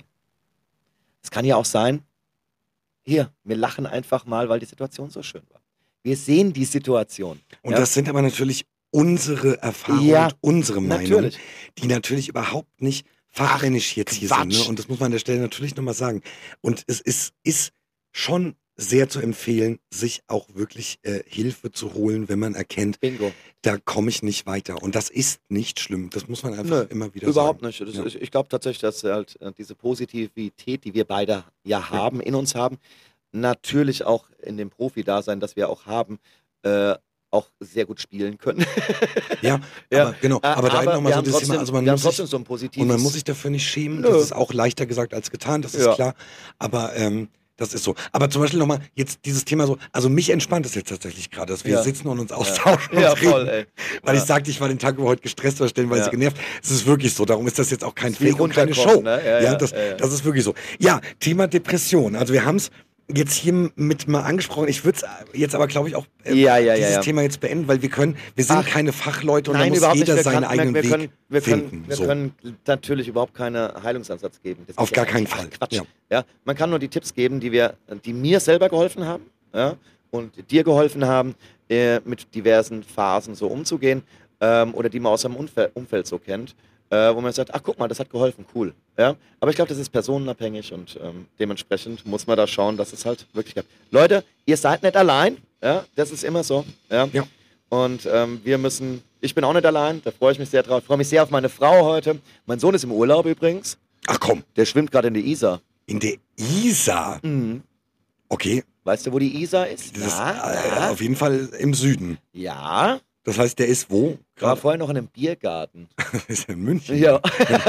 Es kann ja auch sein, hier, wir lachen einfach mal, weil die Situation so schön war. Wir sehen die Situation. Und ja? das sind aber natürlich unsere Erfahrungen Ja, und unsere Meinungen, natürlich. die natürlich überhaupt nicht fachmännisch jetzt hier sind. Ne? Quatsch. Und das muss man an der Stelle natürlich nochmal sagen. Und es ist schon sehr zu empfehlen, sich auch wirklich Hilfe zu holen, wenn man erkennt, Bingo. da komme ich nicht weiter. Und das ist nicht schlimm. Das muss man einfach Nö, immer wieder Überhaupt sagen. nicht. Ja. Ich glaube tatsächlich, dass halt diese Positivität, die wir beide ja haben, in uns haben, natürlich auch in dem Profi-Dasein, das wir auch haben, auch sehr gut spielen können. Ja, Ja, aber genau. Aber da aber nochmal wir so haben das trotzdem, Thema, also man wir haben muss trotzdem sich, so ein positives... und man muss sich dafür nicht schämen. Nö. Das ist auch leichter gesagt als getan, das ist Ja. klar. Aber das ist so. Aber zum Beispiel nochmal jetzt dieses Thema so, also mich entspannt es jetzt tatsächlich gerade, dass wir Ja. sitzen und uns austauschen Ja, und reden. voll, ey. Weil Ja. ich sagte, ich war den Tag über heute gestresst oder stellenweise Ja. genervt. Es ist wirklich so. Darum ist das jetzt auch kein Ist wie Fake und keine Show. runterkommen, ne? Ja, ja, das ja, ja. ist wirklich so. Ja, Thema Depression. Also wir haben es jetzt hier mit mal angesprochen. Ich würde es jetzt aber, glaube ich, auch dieses Thema jetzt beenden, weil wir sind keine Fachleute und da Nein, muss überhaupt jeder nicht. seinen eigenen wir Weg wir finden. wir so. können natürlich überhaupt keinen Heilungsansatz geben. Das Auf geht gar ja keinen nicht. Fall. Ach, Quatsch. Ja. Ja, man kann nur die Tipps geben, die mir selber geholfen haben, ja, und dir geholfen haben, mit diversen Phasen so umzugehen, oder die man aus seinem Umfeld so kennt, wo man sagt, ach guck mal, das hat geholfen, cool. Ja? Aber ich glaube, das ist personenabhängig und dementsprechend muss man da schauen, dass es halt wirklich klappt. Leute, ihr seid nicht allein, ja? Das ist immer so. Ja? Ja. Und ich bin auch nicht allein, da freue ich mich sehr drauf. Ich freue mich sehr auf meine Frau heute. Mein Sohn ist im Urlaub übrigens. Ach komm, Der schwimmt gerade in der Isar. in der Isar. Mhm. Okay, Weißt du, wo die Isar ist? das ist Na? auf jeden Fall im Süden. Ja. Das heißt, der ist wo? War vorher noch in einem Biergarten. Ist er in München? Ja.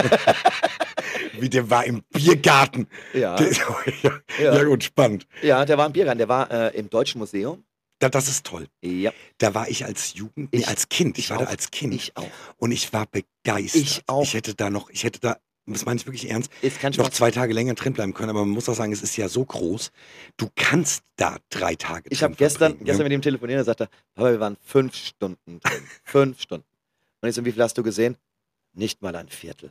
Wie der war im Biergarten. Ja. Der ist, ja gut, spannend. Ja, der war im Biergarten. Der war im Deutschen Museum. Das ist toll. Ja. Da war ich als als Kind. Ich war da auch. als Kind. Ich auch. Und ich war begeistert. Ich auch. Ich hätte da, das meine ich wirklich ernst, Ist kein noch Spaß. 2 Tage länger drin bleiben können. Aber man muss auch sagen, es ist ja so groß. Du kannst da 3 Tage Ich drin habe gestern verbringen, mit ihm telefoniert und sagte, Papa, wir waren 5 Stunden drin. 5 Stunden. Und ich so, wie viel hast du gesehen? Nicht mal ein Viertel.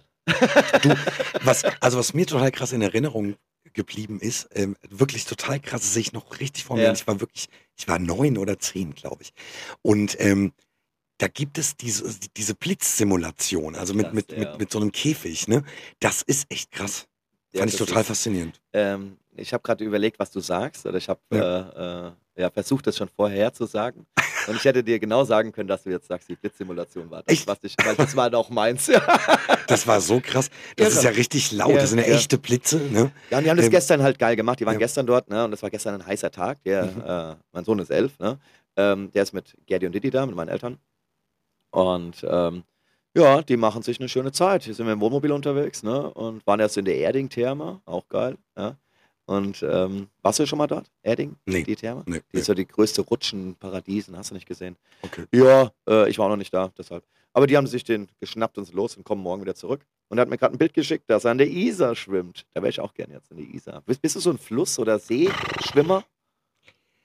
was mir total krass in Erinnerung geblieben ist, wirklich total krass, das sehe ich noch richtig vor mir. Ja. Ich war 9 oder 10, glaube ich. Und da gibt es diese Blitzsimulation, also Krass, mit so einem Käfig, ne? Das ist echt krass. Ja, Fand ich das total ist- faszinierend. Ich habe gerade überlegt, was du sagst. Oder ich habe versucht, das schon vorher zu sagen. Und ich hätte dir genau sagen können, dass du jetzt sagst, die Blitzsimulation war das, Echt? weil das war doch meins. Das war so krass. Das Ja, ist ja richtig laut. Ja, Das sind ja ja. echte Blitze, ne? Ja, und die haben das Ähm, gestern halt geil gemacht. Die waren ja. gestern dort, ne? Und das war gestern ein heißer Tag. Mein Sohn ist 11, ne? Der ist mit Gerdi und Didi da, mit meinen Eltern. Und ja, die machen sich eine schöne Zeit. Hier sind wir im Wohnmobil unterwegs, ne? Und waren erst in der Erding-Therme, auch geil, ja. Und warst du schon mal dort? Erding? Nee. Die Therme? Nee, Die ist ja die größte Rutschenparadies, hast du nicht gesehen. Okay. Ja, ich war auch noch nicht da, deshalb. Aber die haben sich den geschnappt und sind los und kommen morgen wieder zurück. Und er hat mir gerade ein Bild geschickt, dass er an der Isar schwimmt. Da wäre ich auch gerne jetzt in der Isar. Bist du so ein Fluss- oder Seeschwimmer?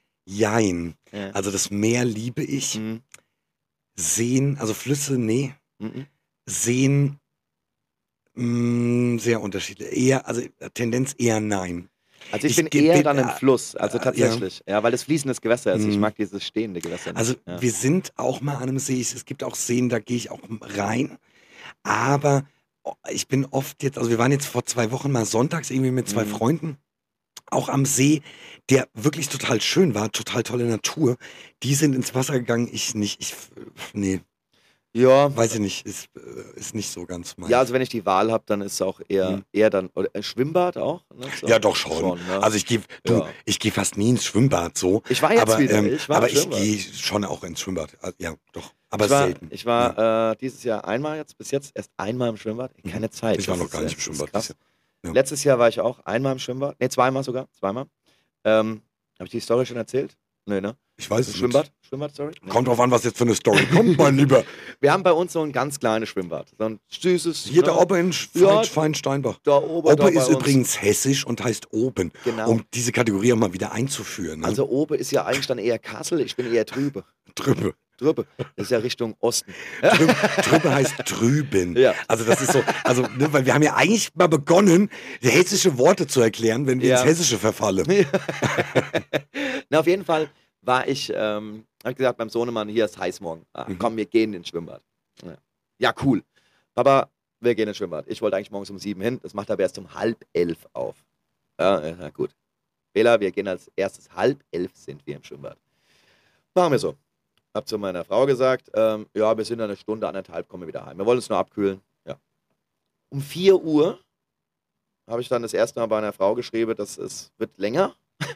Jein. Ja. Also das Meer liebe ich. Mhm. Seen, also Flüsse, nee. Mhm. Seen sehr unterschiedlich. Also Tendenz eher nein. Also ich bin eher dann im Fluss, also ja. tatsächlich. Ja, weil es fließendes Gewässer ist. Ich Mhm. mag dieses stehende Gewässer nicht. Also Ja. wir sind auch mal an einem See. Es gibt auch Seen, da gehe ich auch rein. Aber ich bin oft jetzt, also wir waren jetzt vor 2 Wochen mal sonntags irgendwie mit 2 Mhm. Freunden, auch am See, der wirklich total schön war, total tolle Natur. Die sind ins Wasser gegangen, ich nicht. Nee, Ja, weiß ich nicht, ist nicht so ganz ja, mein. also wenn ich die Wahl habe, dann ist es auch Hm. eher dann, oder Schwimmbad auch, ne? So. Ja, doch schon. Ne? Also Ja. ich gehe fast nie ins Schwimmbad so, Ich war jetzt wieder, ich war im aber ich Schwimmbad. gehe schon auch ins Schwimmbad. Ja, doch, aber selten. Ich war dieses Jahr einmal jetzt, bis jetzt erst einmal im Schwimmbad. Keine Zeit. Ich war das noch gar nicht im das ist Schwimmbad krass. dieses Jahr. Ja. Letztes Jahr war ich auch einmal im Schwimmbad. Ne, zweimal sogar. Zweimal. Habe ich die Story schon erzählt? Nee, ne? Ich weiß es Schwimmbad? nicht. Schwimmbad, sorry? Nee. Kommt drauf an, was jetzt für eine Story kommt, mein Lieber. Wir haben bei uns so ein ganz kleines Schwimmbad. So ein süßes. Hier der ne? Oppe in Ja, Feinsteinbach. da oben. Oppe da bei ist uns. übrigens hessisch und heißt oben, Genau. um diese Kategorie auch mal wieder einzuführen. Ne? Also oben ist ja eigentlich dann eher Kassel, ich bin eher drüben. Drübe. Drüben. Das ist ja Richtung Osten. Drübe heißt drüben. Ja. Also das ist so, also, ne, weil wir haben ja eigentlich mal begonnen, hessische Worte zu erklären, wenn wir Ja. ins Hessische verfallen. Na, auf jeden Fall war ich, habe ich gesagt, beim Sohnemann, hier ist heiß morgen. Komm, wir gehen ins Schwimmbad. Ja, cool. Papa, wir gehen ins Schwimmbad. Ich wollte eigentlich morgens um 7 hin, das macht aber erst um 10:30 auf. Ja, gut. Bela, wir gehen als erstes 10:30 sind wir im Schwimmbad. Machen wir so. Hab zu meiner Frau gesagt, ja, wir sind in einer Stunde, 1,5, kommen wir wieder heim. Wir wollen uns nur abkühlen. Ja. Um 4 Uhr habe ich dann das erste Mal bei einer Frau geschrieben, dass es wird länger,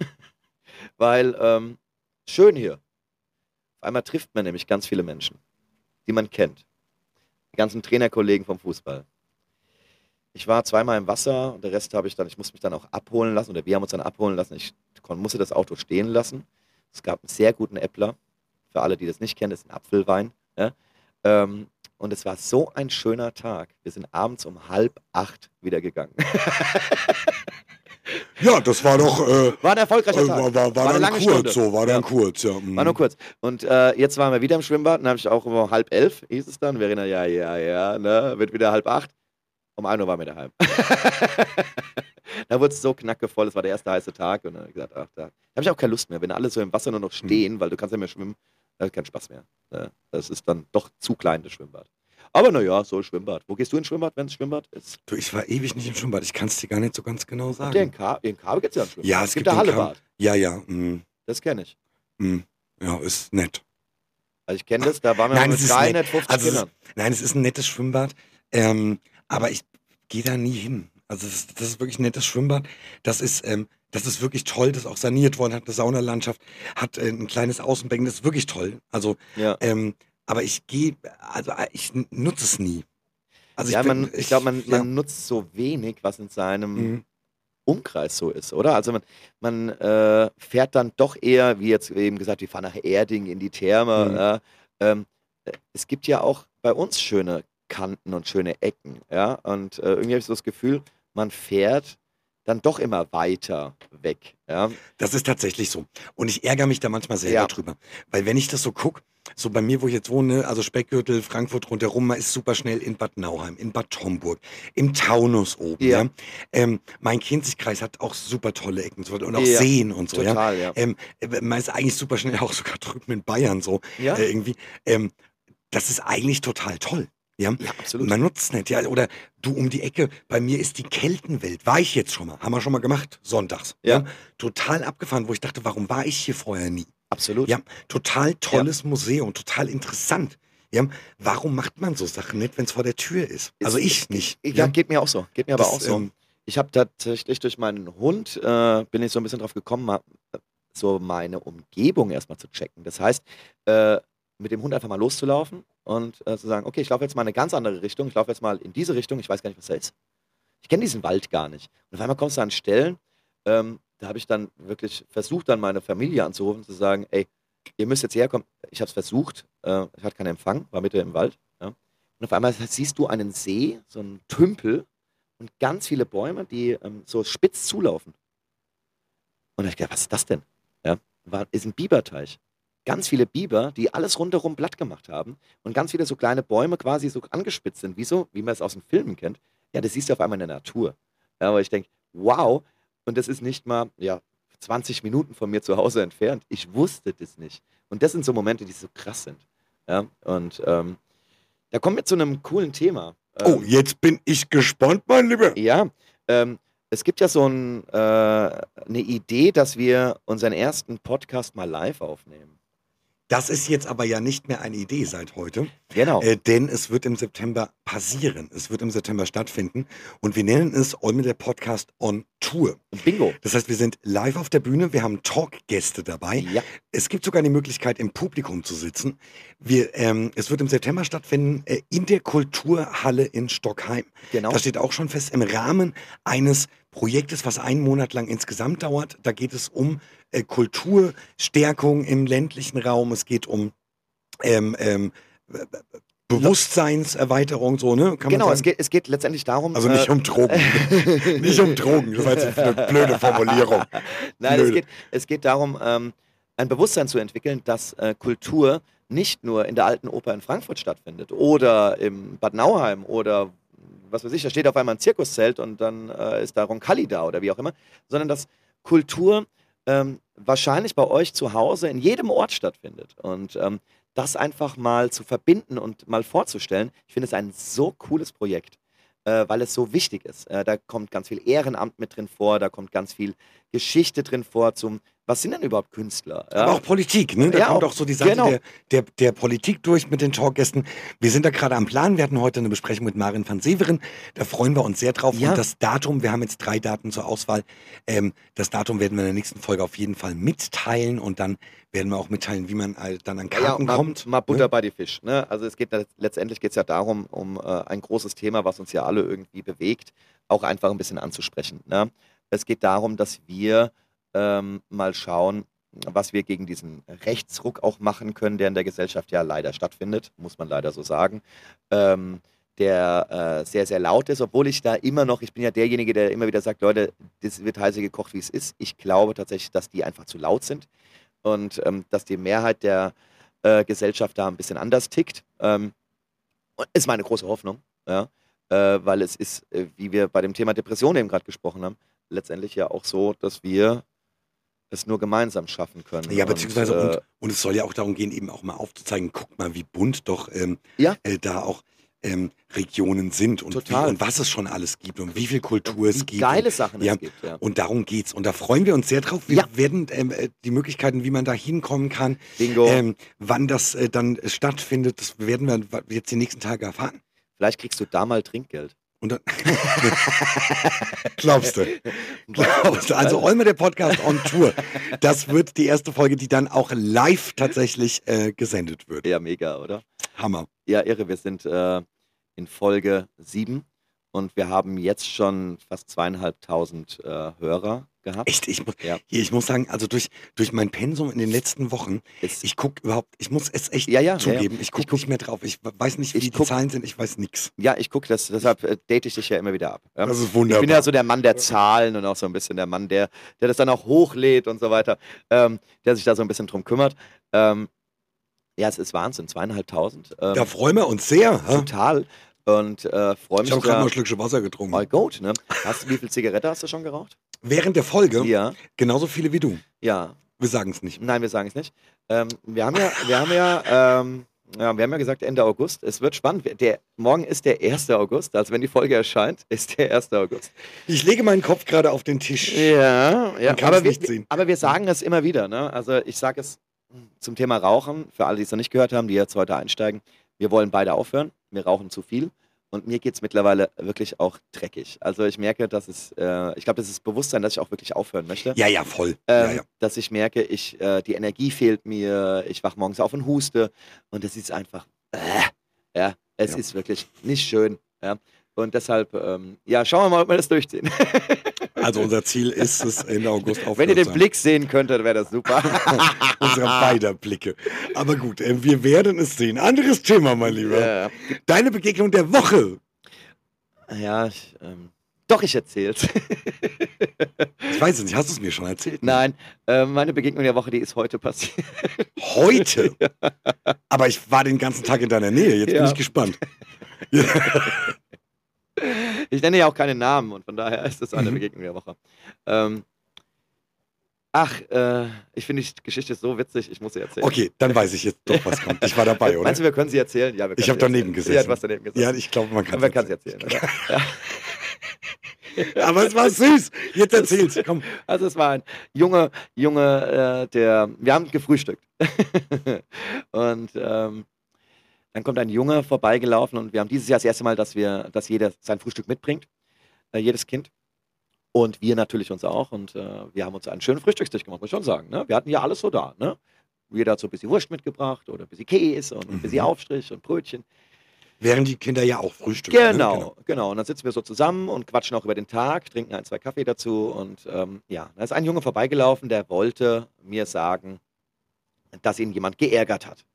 weil schön hier. Auf einmal trifft man nämlich ganz viele Menschen, die man kennt. Die ganzen Trainerkollegen vom Fußball. Ich war zweimal im Wasser und der Rest ich musste mich dann auch abholen lassen, oder wir haben uns dann abholen lassen. Ich musste das Auto stehen lassen. Es gab einen sehr guten Äppler. Für alle, die das nicht kennen, das ist ein Apfelwein. Ja? Und es war so ein schöner Tag. Wir sind abends um 7:30 wieder gegangen. Ja, das war doch. War ein erfolgreicher Tag. War eine dann lange kurz, Stunde. so, war Ja. dann kurz, ja. War nur kurz. Und jetzt waren wir wieder im Schwimmbad. Dann habe ich auch um 10:30, hieß es dann. Verena, ja, ne? Wird wieder 7:30. Um 1 Uhr waren wir daheim. Da wurde es so knackevoll. Es war der erste heiße Tag. Und dann habe ich gesagt, ach, da habe ich auch keine Lust mehr. Wenn alle so im Wasser nur noch stehen, weil du kannst ja mehr schwimmen, da hat keinen Spaß mehr. Das ist dann doch zu klein, das Schwimmbad. Aber naja, so ein Schwimmbad. Wo gehst du ins Schwimmbad, wenn es Schwimmbad ist? Du, ich war ewig nicht im Schwimmbad. Ich kann es dir gar nicht so ganz genau sagen. Habt ihr in Kabel gibt es ja ein Schwimmbad. Ja, es gibt ein den Hallebad. Ja. Das kenne ich. Ja, ist nett. Also ich kenne das, da waren wir Nein, mit es ist nett. 350 Also Kindern. Nein, es ist ein nettes Schwimmbad, aber ich gehe da nie hin. Also das ist wirklich ein nettes Schwimmbad. Das ist wirklich toll, das ist auch saniert worden, hat eine Saunalandschaft, hat ein kleines Außenbecken, das ist wirklich toll. Also, Ja. aber ich nutze es nie. Also Ja, ich glaube, man nutzt so wenig, was in seinem Umkreis so ist, oder? Also man fährt dann doch eher, wie jetzt eben gesagt, wir fahren nach Erding in die Therme. Es gibt ja auch bei uns schöne Kanten und schöne Ecken, ja. Und irgendwie habe ich so das Gefühl, man fährt dann doch immer weiter weg, ja. Das ist tatsächlich so. Und ich ärgere mich da manchmal selber drüber. Weil wenn ich das so gucke, so bei mir, wo ich jetzt wohne, also Speckgürtel, Frankfurt rundherum, man ist super schnell in Bad Nauheim, in Bad Homburg, im Taunus oben. Ja. Mein Kinzigkreis hat auch super tolle Ecken und auch Ja, Seen und so. total, ja. Man ist eigentlich super schnell auch sogar drüben in Bayern so. Ja. Irgendwie. Das ist eigentlich total toll. Ja, Ja, absolut. man nutzt es nicht. Ja, oder du um die Ecke, bei mir ist die Keltenwelt. War ich jetzt schon mal. Haben wir schon mal gemacht, sonntags. Ja. Total abgefahren, wo ich dachte, warum war ich hier vorher nie? Absolut. Ja, total tolles Museum, total interessant. Ja, warum macht man so Sachen nicht, wenn es vor der Tür ist? Also ich nicht. Ja, geht mir auch so. Geht mir aber Das, auch so. Ich habe tatsächlich durch meinen Hund, bin ich so ein bisschen drauf gekommen, so meine Umgebung erstmal zu checken. Das heißt, mit dem Hund einfach mal loszulaufen und zu sagen, okay, ich laufe jetzt mal in eine ganz andere Richtung, ich laufe jetzt mal in diese Richtung, ich weiß gar nicht, was da ist. Ich kenne diesen Wald gar nicht. Und auf einmal kommst du an Stellen, da habe ich dann wirklich versucht, dann meine Familie anzurufen, zu sagen, ey, ihr müsst jetzt herkommen. Ich habe es versucht, ich hatte keinen Empfang, war mitten im Wald. Ja. Und auf einmal siehst du einen See, so einen Tümpel und ganz viele Bäume, die so spitz zulaufen. Und da hab ich gedacht, was ist das denn? Ja, ist ein Biberteich. ganz viele Biber, die alles rundherum platt gemacht haben und ganz viele so kleine Bäume quasi so angespitzt sind, wie man es aus den Filmen kennt. Ja, das siehst du auf einmal in der Natur. Ja, aber ich denke, wow, und das ist nicht mal, ja, 20 Minuten von mir zu Hause entfernt. Ich wusste das nicht. Und das sind so Momente, die so krass sind. Ja, und da kommen wir zu einem coolen Thema. Oh, jetzt bin ich gespannt, mein Lieber. Ja, es gibt ja so eine Idee, dass wir unseren ersten Podcast mal live aufnehmen. Das ist jetzt aber ja nicht mehr eine Idee seit heute, Genau. denn es wird im September passieren. Es wird im September stattfinden und wir nennen es Olme der Podcast on Tour. Bingo. Das heißt, wir sind live auf der Bühne, wir haben Talkgäste dabei. Ja. Es gibt sogar die Möglichkeit, im Publikum zu sitzen. Es wird im September stattfinden in der Kulturhalle in Stockheim. Genau. Das steht auch schon fest im Rahmen eines Projektes, was einen Monat lang insgesamt dauert. Da geht es um Kulturstärkung im ländlichen Raum. Es geht um Bewusstseinserweiterung, so, ne? Kann Genau, man es sagen? geht letztendlich darum. Also nicht um Drogen. Nicht um Drogen. Das war jetzt eine blöde Formulierung. Nein, Blöde. es geht darum, ein Bewusstsein zu entwickeln, dass Kultur nicht nur in der Alten Oper in Frankfurt stattfindet oder im Bad Nauheim oder was weiß ich, da steht auf einmal ein Zirkuszelt und dann ist da Roncalli da oder wie auch immer, sondern dass Kultur wahrscheinlich bei euch zu Hause in jedem Ort stattfindet. Und das einfach mal zu verbinden und mal vorzustellen, ich finde es ein so cooles Projekt, weil es so wichtig ist. Da kommt ganz viel Ehrenamt mit drin vor, da kommt ganz viel Geschichte drin vor was sind denn überhaupt Künstler? Ja? Aber auch Politik, ne? Da Ja, kommt auch, auch so die Seite genau. der Politik durch mit den Talkgästen. Wir sind da gerade am Plan. Wir hatten heute eine Besprechung mit Marin van Severen. Da freuen wir uns sehr drauf. Ja. Und das Datum, wir haben jetzt 3 Daten zur Auswahl. Das Datum werden wir in der nächsten Folge auf jeden Fall mitteilen. Und dann werden wir auch mitteilen, wie man dann an Karten und kommt. mal Butter bei die Fisch. Ne? Also letztendlich geht es ja darum, um ein großes Thema, was uns ja alle irgendwie bewegt, auch einfach ein bisschen anzusprechen. Ne? Es geht darum, dass wir mal schauen, was wir gegen diesen Rechtsruck auch machen können, der in der Gesellschaft ja leider stattfindet, muss man leider so sagen, der sehr, sehr laut ist, obwohl ich bin ja derjenige, der immer wieder sagt, Leute, das wird heiße gekocht, wie es ist. Ich glaube tatsächlich, dass die einfach zu laut sind und dass die Mehrheit der Gesellschaft da ein bisschen anders tickt. Ist meine große Hoffnung, ja, weil es ist, wie wir bei dem Thema Depression eben gerade gesprochen haben, letztendlich ja auch so, dass wir es nur gemeinsam schaffen können. Ja, beziehungsweise, und es soll ja auch darum gehen, eben auch mal aufzuzeigen, guck mal, wie bunt doch da auch Regionen sind und, und was es schon alles gibt und wie viel Kultur es gibt. Geile Sachen es gibt, ja. Und darum geht's. Und da freuen wir uns sehr drauf. Wir werden die Möglichkeiten, wie man da hinkommen kann, Bingo. Wann das dann stattfindet, das werden wir jetzt die nächsten Tage erfahren. Vielleicht kriegst du da mal Trinkgeld. Und dann Glaubst du? Also Olme der Podcast on Tour. Das wird die erste Folge, die dann auch live tatsächlich gesendet wird. Ja, mega, oder? Hammer. Ja, irre. Wir sind in Folge 7 und wir haben jetzt schon fast 2500 Hörer gehabt. Echt? Ich muss sagen, also durch mein Pensum in den letzten Wochen, ich muss es echt zugeben, ich gucke nicht mehr drauf. Ich weiß nicht, wie die Zahlen sind, ich weiß nichts. Ja, ich gucke das, deshalb date ich dich ja immer wieder ab. Ja? Das ist wunderbar. Ich bin ja so der Mann der Zahlen und auch so ein bisschen der Mann, der das dann auch hochlädt und so weiter, der sich da so ein bisschen drum kümmert. Ja, es ist Wahnsinn, 2500. Da freuen wir uns sehr. Total. Und freue mich. Ich habe gerade mal ein Schlückchen Wasser getrunken. Oh gut, ne? Wie viel Zigarette hast du schon geraucht? Während der Folge? Ja. Genauso viele wie du. Ja. Wir sagen es nicht. Nein, wir sagen es nicht. Wir haben ja gesagt Ende August. Es wird spannend. Morgen ist der 1. August. Also wenn die Folge erscheint, ist der 1. August. Ich lege meinen Kopf gerade auf den Tisch. Ja. Aber wir sagen es immer wieder. Ne? Also ich sage es zum Thema Rauchen, für alle, die es noch nicht gehört haben, die jetzt heute einsteigen. Wir wollen beide aufhören. Wir rauchen zu viel. Und mir geht es mittlerweile wirklich auch dreckig. Also ich merke, dass ich glaube, das ist Bewusstsein, dass ich auch wirklich aufhören möchte. Ja, voll. Dass ich merke, die Energie fehlt mir, ich wache morgens auf und huste. Und das ist einfach, ist wirklich nicht schön. Ja. Und deshalb, schauen wir mal, ob wir das durchziehen. Also unser Ziel ist es, Ende August aufzuhören. Wenn ihr den Blick sehen könntet, wäre das super. Unsere beider Blicke. Aber gut, wir werden es sehen. Anderes Thema, mein Lieber. Ja. Deine Begegnung der Woche. Ja, Doch, ich erzähl's. Ich weiß es nicht, hast du es mir schon erzählt? Nein, meine Begegnung der Woche, die ist heute passiert. Heute? Aber ich war den ganzen Tag in deiner Nähe, jetzt bin Ja. ich gespannt. Ich nenne ja auch keine Namen und von daher ist das eine Begegnung der Woche. Ich finde die Geschichte so witzig, ich muss sie erzählen. Okay, dann weiß ich jetzt doch, was kommt. Ich war dabei, oder? Meinst du, wir können sie erzählen? Ja, wir können Ich habe sie daneben erzählen. gesessen. Ja, du hast daneben gesessen. Ja, ich glaube, man kann Man kann sie erzählen, oder? Ja. Aber es war süß. Jetzt erzähl's, komm. Also es war ein Junge, wir haben gefrühstückt. Und dann kommt ein Junge vorbeigelaufen und wir haben dieses Jahr das erste Mal, dass jeder sein Frühstück mitbringt, jedes Kind. Und wir natürlich uns auch. Und wir haben uns einen schönen Frühstückstisch gemacht, muss ich schon sagen. Ne? Wir hatten ja alles so da. Ne? Jeder hat so ein bisschen Wurst mitgebracht oder ein bisschen Käse und ein bisschen Aufstrich und Brötchen. Während die Kinder ja auch frühstücken. Genau. Und dann sitzen wir so zusammen und quatschen auch über den Tag, trinken 1, 2 Kaffee dazu. Und da ist ein Junge vorbeigelaufen, der wollte mir sagen, dass ihn jemand geärgert hat.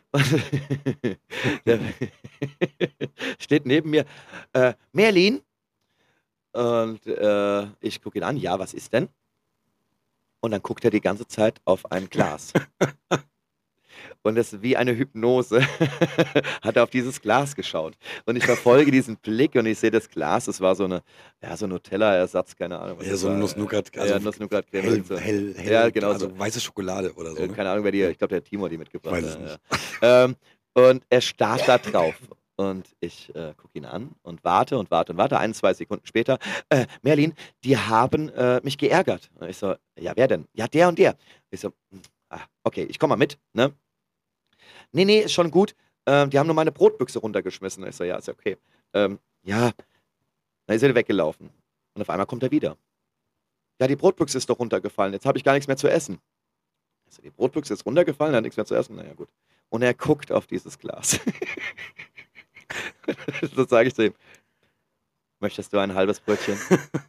Der steht neben mir, Merlin. Und ich gucke ihn an, ja, was ist denn? Und dann guckt er die ganze Zeit auf ein Glas. Und das ist wie eine Hypnose. Hat er auf dieses Glas geschaut. Und ich verfolge diesen Blick und ich sehe das Glas. Das war so eine Nutella-Ersatz, keine Ahnung. Ja, so ein Nuss-Nougat. Also Nuss-Nougat-Creme. Hell. Ja, genau. Also weiße Schokolade oder so. Ne? Keine Ahnung, ich glaube, der Timo hat die mitgebracht. Weiß es nicht. Und er starrt da drauf. Und ich gucke ihn an und warte. 1, 2 Sekunden später. Merlin, die haben mich geärgert. Und ich so, ja, wer denn? Ja, der und der. Ich so, okay, ich komme mal mit. Ne? Nee, ist schon gut. Die haben nur meine Brotbüchse runtergeschmissen. Ich so, ja, ist ja okay. Ja, dann ist er weggelaufen. Und auf einmal kommt er wieder. Ja, die Brotbüchse ist doch runtergefallen. Jetzt habe ich gar nichts mehr zu essen. Also die Brotbüchse ist runtergefallen, er hat nichts mehr zu essen. Naja, gut. Und er guckt auf dieses Glas. So sage ich zu ihm, möchtest du ein halbes Brötchen?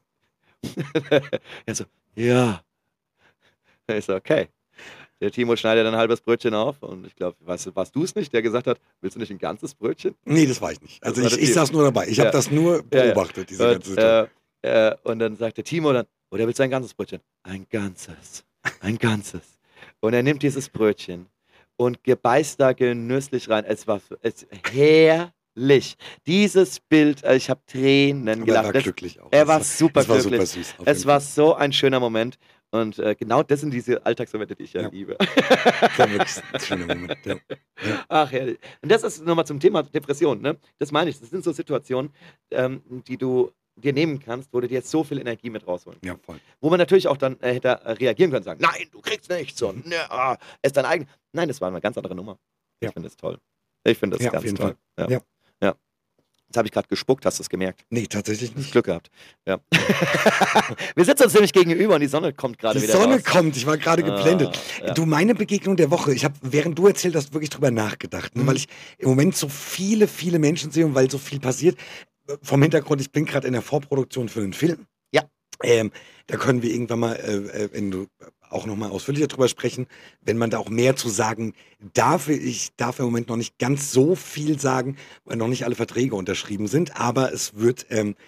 Er so, ja. Ich so, okay. Der Timo schneidet ein halbes Brötchen auf und ich glaube, warst du es nicht, der gesagt hat, willst du nicht ein ganzes Brötchen? Nee, das war ich nicht. Also ich saß nur dabei. Ich habe das nur beobachtet, diese ganze Situation. Und dann sagt der Timo dann, oder willst du ein ganzes Brötchen? Ein ganzes. Und er nimmt dieses Brötchen und beißt da genüsslich rein. Es war herrlich. Dieses Bild, ich habe Tränen gelacht. Er war glücklich auch. Er war super glücklich. Super süß. Es war so ein schöner Moment. Und genau das sind diese Alltagsmomente, die ich liebe. Das war wirklich ein schöner Moment. Ja. Ach, herrlich. Und das ist nochmal zum Thema Depression. Ne? Das meine ich. Das sind so Situationen, die du dir nehmen kannst, wo du dir jetzt so viel Energie mit rausholen. Ja, voll. Wo man natürlich auch dann hätte reagieren können und sagen, nein, du kriegst nichts und ist dein eigen. Nein, das war eine ganz andere Nummer. Ich finde das toll. Ich finde das ganz toll. Ja. Jetzt habe ich gerade gespuckt, hast du es gemerkt? Nee, tatsächlich nicht. Glück gehabt. Ja. Wir sitzen uns nämlich gegenüber und die Sonne kommt gerade wieder raus. Die Sonne kommt, ich war gerade geblendet. Ja. Du, meine Begegnung der Woche, ich habe, während du erzählt hast, wirklich drüber nachgedacht, ne? Weil ich im Moment so viele Menschen sehe und weil so viel passiert. Vom Hintergrund, ich bin gerade in der Vorproduktion für einen Film. Ja. Da können wir irgendwann mal, wenn du auch nochmal ausführlicher drüber sprechen, wenn man da auch mehr zu sagen darf. Ich darf im Moment noch nicht ganz so viel sagen, weil noch nicht alle Verträge unterschrieben sind, aber es wird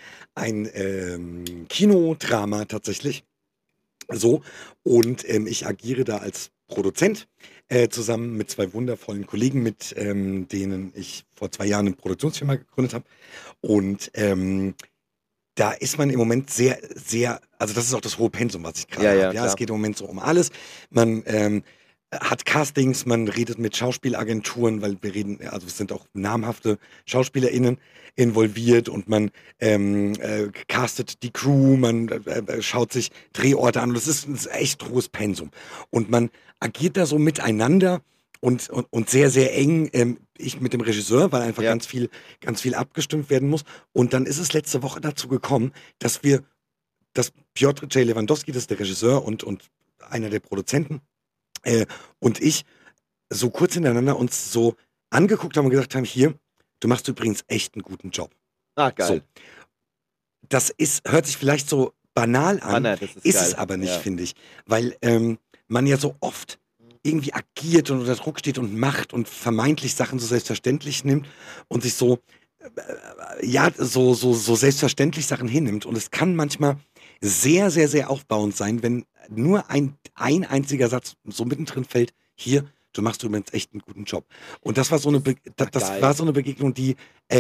ein Kinodrama tatsächlich so und ich agiere da als Produzent zusammen mit 2 wundervollen Kollegen, mit denen ich vor 2 Jahren eine Produktionsfirma gegründet habe und da ist man im Moment sehr, sehr, also das ist auch das hohe Pensum, was ich gerade habe. Ja, es geht im Moment so um alles. Man hat Castings, man redet mit Schauspielagenturen, weil es sind auch namhafte SchauspielerInnen involviert und man castet die Crew, man schaut sich Drehorte an und das ist ein echt hohes Pensum. Und man agiert da so miteinander und sehr, sehr eng, ich mit dem Regisseur, weil einfach ganz viel abgestimmt werden muss. Und dann ist es letzte Woche dazu gekommen, dass Piotr J. Lewandowski, das ist der Regisseur und einer der Produzenten, und ich so kurz hintereinander uns so angeguckt haben und gesagt haben, hier, du machst übrigens echt einen guten Job. Ah, geil. So. Das hört sich vielleicht so banal an, das ist es aber nicht, finde ich. Weil man ja so oft irgendwie agiert und unter Druck steht und macht und vermeintlich Sachen so selbstverständlich nimmt und sich so ja, so selbstverständlich Sachen hinnimmt. Und es kann manchmal sehr, sehr, sehr aufbauend sein, wenn nur ein einziger Satz so mittendrin fällt, hier, du machst übrigens echt einen guten Job. Und das war so eine, das Geil. war so eine Begegnung, die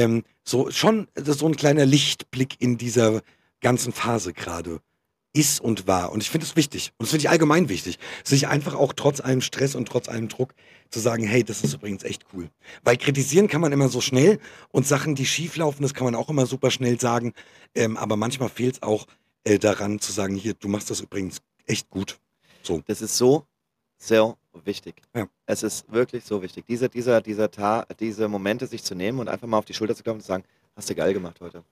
so schon so ein kleiner Lichtblick in dieser ganzen Phase gerade ist und war. Und ich finde es wichtig. Und das finde ich allgemein wichtig. Sich einfach auch trotz allem Stress und trotz allem Druck zu sagen, hey, das ist übrigens echt cool. Weil kritisieren kann man immer so schnell und Sachen, die schief laufen, das kann man auch immer super schnell sagen. Aber manchmal fehlt es auch daran zu sagen, hier, du machst das übrigens echt gut. So. Das ist so sehr wichtig. Ja. Es ist wirklich so wichtig, diese Momente sich zu nehmen und einfach mal auf die Schulter zu klopfen und zu sagen, hast du geil gemacht heute.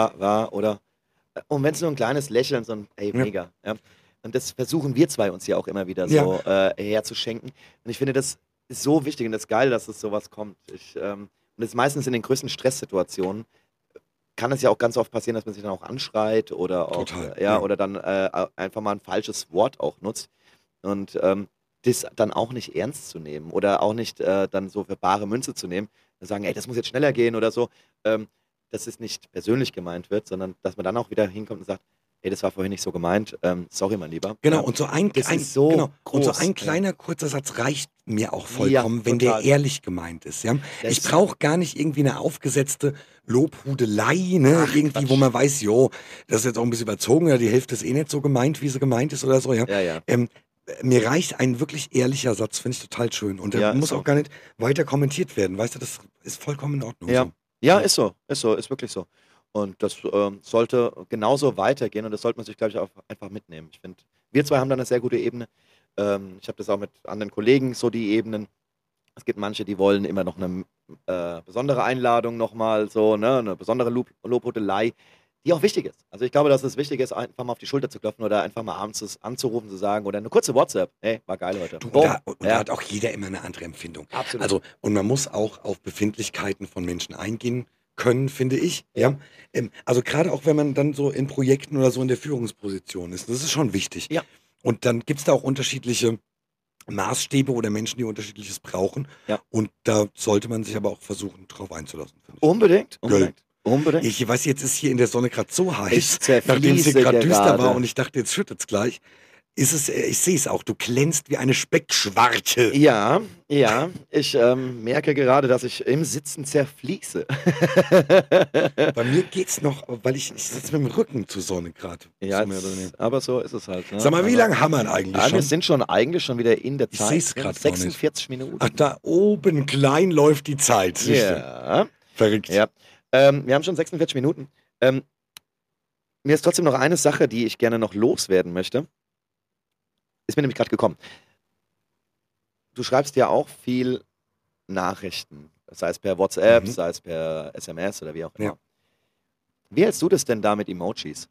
Oder und wenn es nur ein kleines Lächeln, so ein, ey, Ja. mega. Ja. Und das versuchen wir zwei uns ja auch immer wieder Ja. so herzuschenken. Und ich finde, das ist so wichtig und das ist geil, dass es sowas kommt. Und das ist meistens in den größten Stresssituationen kann es ja auch ganz oft passieren, dass man sich dann auch anschreit oder auch, Total, ja, ja. oder dann einfach mal ein falsches Wort auch nutzt. Und das dann auch nicht ernst zu nehmen oder auch nicht dann so für bare Münze zu nehmen und sagen, ey, das muss jetzt schneller gehen oder so, dass es nicht persönlich gemeint wird, sondern dass man dann auch wieder hinkommt und sagt, ey, das war vorhin nicht so gemeint, sorry, mein Lieber. Genau, Ja. und so ein, Das ein, ist so genau, und so groß, ein ja. kleiner kurzer Satz reicht mir auch Ja, vollkommen, wenn der total. ehrlich gemeint ist. Ja? Das- Ich brauche gar nicht irgendwie eine aufgesetzte Lobhudelei, ne? Ach, irgendwie, Quatsch. wo man weiß, jo, das ist jetzt auch ein bisschen überzogen, oder die Hälfte ist eh nicht so gemeint, wie sie gemeint ist oder so. Ja? Ja, ja. Mir reicht ein wirklich ehrlicher Satz, finde ich total schön. Und der Ja, ist muss so. auch gar nicht weiter kommentiert werden. Weißt du, das ist vollkommen in Ordnung. Ja. So. Ja, ist so, ist wirklich so. Und das sollte genauso weitergehen und das sollte man sich, glaube ich, auch einfach mitnehmen. Ich finde, wir zwei haben da eine sehr gute Ebene. Ich habe das auch mit anderen Kollegen, so die Ebenen. Es gibt manche, die wollen immer noch eine besondere Einladung nochmal, so, ne, eine besondere Lobhudelei, die auch wichtig ist. Also ich glaube, dass es wichtig ist, einfach mal auf die Schulter zu klopfen oder einfach mal abends anzurufen, zu sagen oder eine kurze WhatsApp. Hey, war geil heute. Du, Boom. da Ja, hat auch jeder immer eine andere Empfindung. absolut. Also, und man muss auch auf Befindlichkeiten von Menschen eingehen können, finde ich. Ja. Also gerade auch, wenn man dann so in Projekten oder so in der Führungsposition ist. Das ist schon wichtig. Ja. Und dann gibt es da auch unterschiedliche Maßstäbe oder Menschen, die unterschiedliches brauchen. Ja. Und da sollte man sich aber auch versuchen, drauf einzulassen. Finde ich. Unbedingt, Geil. unbedingt, unbedingt. Ich weiß, jetzt ist hier in der Sonne gerade so Ich heiß, nachdem es hier zerfließe gerade düster war gerade. und ich dachte, jetzt schüttet es gleich. Ist es, ich sehe es auch, du glänzt wie eine Speckschwarte. Ja, ja, ich merke gerade, dass ich im Sitzen zerfließe. Bei mir geht's noch, weil ich sitze mit dem Rücken zur Sonne gerade. Ja, So mehr oder weniger. aber so ist es halt. Ne? Sag mal, wie Aber- lange haben wir eigentlich Ja, wir schon? sind schon eigentlich schon wieder in der Ich Zeit. seh's grad gar nicht. 46 Minuten. Ach, da oben klein läuft die Zeit. siehst du? Ja, Verrückt. ja. Wir haben schon 46 Minuten. Mir ist trotzdem noch eine Sache, die ich gerne noch loswerden möchte. Ist mir nämlich gerade gekommen. Du schreibst ja auch viel Nachrichten, sei es per WhatsApp, Mhm. sei es per SMS oder wie auch immer. Ja. Wie hältst du das denn da mit Emojis?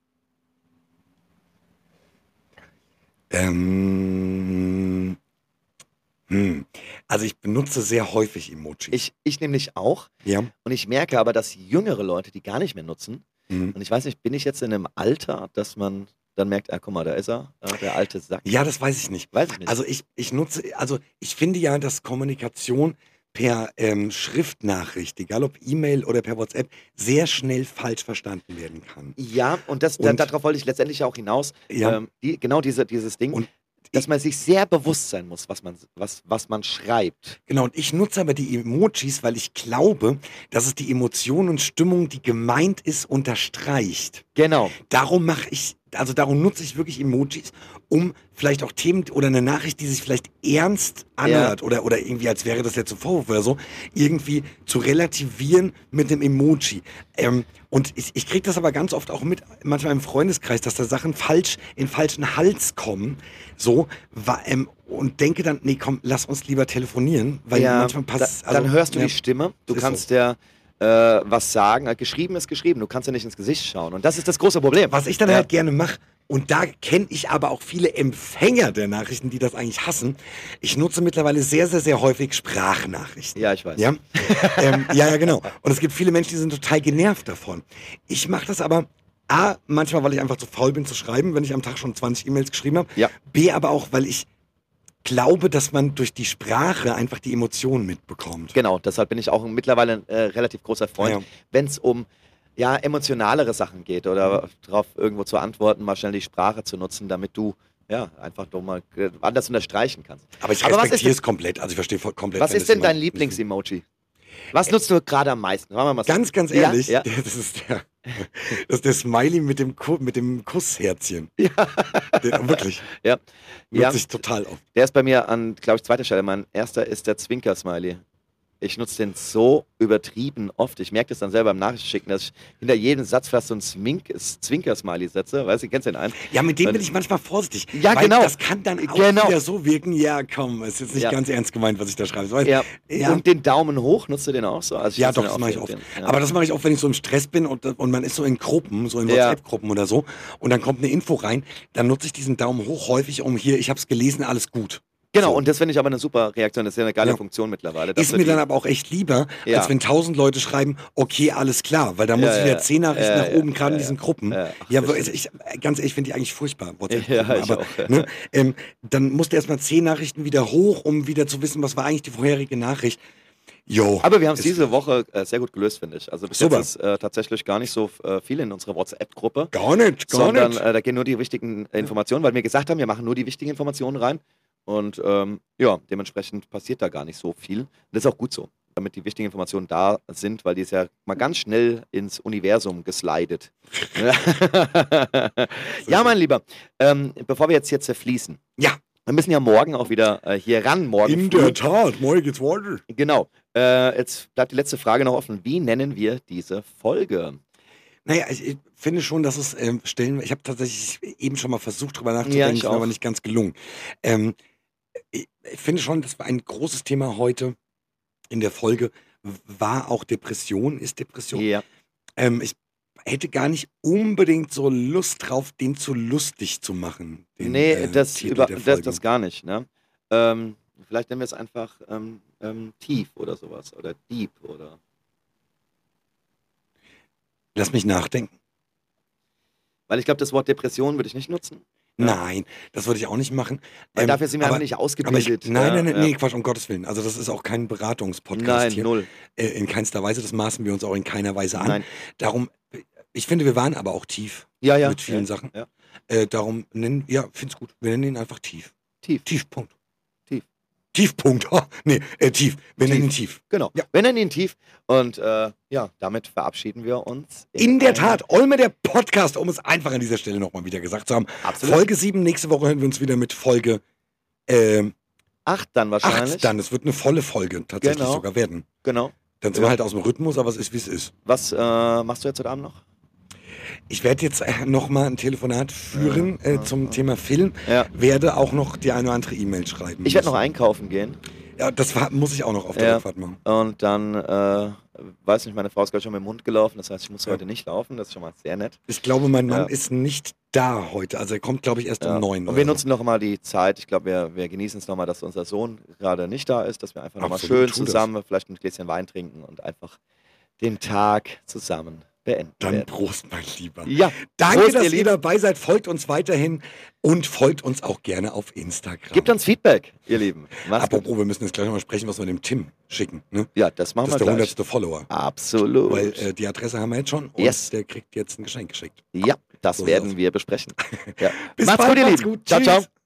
Ähm, Also ich benutze sehr häufig Emojis. Ich nämlich auch. Ja. Und ich merke aber, dass jüngere Leute die gar nicht mehr nutzen. Mhm. Und ich weiß nicht, bin ich jetzt in einem Alter, dass man dann merkt, guck mal, da ist er, der alte Sack. Ja, das weiß ich nicht. Weiß ich nicht. Also ich nutze, also ich finde ja, dass Kommunikation per Schriftnachricht, egal ob E-Mail oder per WhatsApp, sehr schnell falsch verstanden werden kann. Ja, und Und- darauf wollte ich letztendlich auch hinaus. Ja. Genau dieses Ding, Und dass man sich sehr bewusst sein muss, was man schreibt. Genau, und ich nutze aber die Emojis, weil ich glaube, dass es die Emotion und Stimmung, die gemeint ist, unterstreicht. Genau. Darum nutze ich wirklich Emojis, um vielleicht auch Themen oder eine Nachricht, die sich vielleicht ernst anhört oder irgendwie, als wäre das jetzt ein Vorwurf oder so, irgendwie zu relativieren mit einem Emoji. Und ich kriege das aber ganz oft auch mit, manchmal im Freundeskreis, dass da Sachen in falschen Hals kommen, so, und denke dann, nee, komm, lass uns lieber telefonieren, weil manchmal passt dann hörst du ja, die Stimme, du ist kannst so. ja was sagen. Geschrieben ist geschrieben, du kannst ja nicht ins Gesicht schauen. Und das ist das große Problem. Was ich dann Ja. halt gerne mache, und da kenne ich aber auch viele Empfänger der Nachrichten, die das eigentlich hassen. Ich nutze mittlerweile sehr, sehr, sehr häufig Sprachnachrichten. Ja, ich weiß. Ja? Ja, genau. Und es gibt viele Menschen, die sind total genervt davon. Ich mache das aber A, manchmal, weil ich einfach zu faul bin zu schreiben, wenn ich am Tag schon 20 E-Mails geschrieben habe. Ja. B, aber auch, weil ich glaube, dass man durch die Sprache einfach die Emotionen mitbekommt. Genau, deshalb bin ich auch mittlerweile ein relativ großer Freund, Ja. wenn es um emotionalere Sachen geht oder darauf irgendwo zu antworten, mal schnell die Sprache zu nutzen, damit du einfach doch mal anders unterstreichen kannst. Aber ich was ist respektiere denn- es komplett. Also ich verstehe komplett. Was wenn ist es denn dein jemand- Lieblings-Emoji? Was nutzt du gerade am meisten? Machen wir mal so. Ganz ehrlich, Ja? das ist der Smiley mit dem Kussherzchen. Wirklich. Ja. Nutze ich total oft. Der ist bei mir an, glaube ich, zweiter Stelle. Mein erster ist der Zwinker-Smiley. Ich nutze den so übertrieben oft. Ich merke das dann selber im Nachrichtenschicken, dass ich hinter jedem Satz fast so ein Zwinker-Smiley setze. Weißt du, kennst du den einen? Ja, mit dem bin ich manchmal vorsichtig. Ja, weil genau. Das kann dann auch Genau. wieder so wirken, ja komm, es ist jetzt nicht Ja. ganz ernst gemeint, was ich da schreibe. Weißt, Ja. ja. Und den Daumen hoch, nutzt du den auch so? Also ich Ja, nutze doch, den das mache ich oft. Ja. Aber das mache ich auch, wenn ich so im Stress bin und man ist so in Gruppen, so in Ja. WhatsApp-Gruppen oder so, und dann kommt eine Info rein, dann nutze ich diesen Daumen hoch häufig, um hier, ich habe es gelesen, alles gut. Genau, So. und das finde ich aber eine super Reaktion. Das ist ja eine geile Ja. Funktion mittlerweile. dass Ist wir mir die- dann aber auch echt lieber, Ja. als wenn 1000 Leute schreiben, okay, alles klar, weil da muss Ja, ich wieder ja. 10 Nachrichten Ja, nach ja, oben, gerade in ja, diesen Gruppen. ja. Ja, Ach, weil ganz ehrlich, finde ich eigentlich furchtbar, WhatsApp-Gruppen. Ja, ich aber auch. ne, dann musst du erstmal 10 Nachrichten wieder hoch, um wieder zu wissen, was war eigentlich die vorherige Nachricht. Jo. Aber wir haben es ist diese Woche sehr gut gelöst, finde ich. Also bis Super. jetzt ist tatsächlich gar nicht so viel in unserer WhatsApp-Gruppe. Gar nicht. Sondern da gehen nur die wichtigen Informationen, weil wir gesagt haben, wir machen nur die wichtigen Informationen rein. Und dementsprechend passiert da gar nicht so viel. Und das ist auch gut so, damit die wichtigen Informationen da sind, weil die ist ja mal ganz schnell ins Universum geslidet. Ja, mein Lieber, bevor wir jetzt hier zerfließen. Ja. Wir müssen ja morgen auch wieder hier ran, morgen In früh. der Tat, morgen geht's weiter. Genau. Jetzt bleibt die letzte Frage noch offen. Wie nennen wir diese Folge? Naja, ich finde schon, dass es ich habe tatsächlich eben schon mal versucht, drüber Ja, nachzudenken, ich ist mir auch. aber nicht ganz gelungen. Ich finde schon, das war ein großes Thema heute in der Folge, war auch Depression, ist Depression. Ja. Ich hätte gar nicht unbedingt so Lust drauf, den zu lustig zu machen. Den, Nee, das Titel der Folge. gar nicht. Ne? Vielleicht nennen wir es einfach Tief oder sowas. Oder Deep oder. Lass mich nachdenken. Weil ich glaube, das Wort Depression würde ich nicht nutzen. Ja. Nein, das würde ich auch nicht machen. Weil dafür sind wir aber- einfach nicht aber ausgebildet. nein, ja. nee, Quatsch, um Gottes Willen. Also das ist auch kein Beratungspodcast Nein, hier. null. In keinster Weise, das maßen wir uns auch in keiner Weise an. Nein. Darum, ich finde, wir waren aber auch tief Ja. mit vielen Sachen. Ja. Darum find's gut. Wir nennen ihn einfach tief. Tief. Tiefpunkt. Tief. Tiefpunkt. Tief. Wir nennen ihn tief. Genau. Ja. Wir nennen ihn Tief. Und damit verabschieden wir uns. In der ein- Tat, Olme der Podcast, um es einfach an dieser Stelle nochmal wieder gesagt zu haben. Absolut. Folge 7, nächste Woche hören wir uns wieder mit Folge 8 dann wahrscheinlich. 8 dann. Es wird eine volle Folge tatsächlich Genau. sogar werden. Genau. Dann sind wir halt aus dem Rhythmus, aber es ist, wie es ist. Was machst du jetzt heute Abend noch? Ich werde jetzt nochmal ein Telefonat führen zum Thema Film. Ja. Werde auch noch die eine oder andere E-Mail schreiben. Ich werde noch einkaufen gehen. Ja, muss ich auch noch auf der Ja. Rückfahrt machen. Und dann, weiß nicht, meine Frau ist gerade schon mit dem Mund gelaufen. Das heißt, ich muss heute nicht laufen. Das ist schon mal sehr nett. Ich glaube, mein Mann Ja. ist nicht da heute. Also er kommt, glaube ich, erst Ja. um 9 Und oder wir so. nutzen noch mal die Zeit. Ich glaube, wir genießen es nochmal, dass unser Sohn gerade nicht da ist, dass wir einfach nochmal Absolut, schön tu das. zusammen vielleicht ein Gläschen Wein trinken und einfach den Tag zusammen beenden. Dann werden. Prost, mein Lieber. Ja, Danke, Prost, dass ihr ihr Lieben. dabei seid. Folgt uns weiterhin und folgt uns auch gerne auf Instagram. Gebt uns Feedback, ihr Lieben. Macht's gut. Apropos, wir müssen jetzt gleich nochmal sprechen, was wir dem Tim schicken. Ne? Ja, das machen Das ist wir der gleich. 100. Follower. Absolut. Weil die Adresse haben wir jetzt schon und Yes. der kriegt jetzt ein Geschenk geschickt. ja, das So werden sieht's wir besprechen. Ja. Bis Macht's bald, gut, ihr macht's Lieben. gut. Ciao, Tschüss. ciao.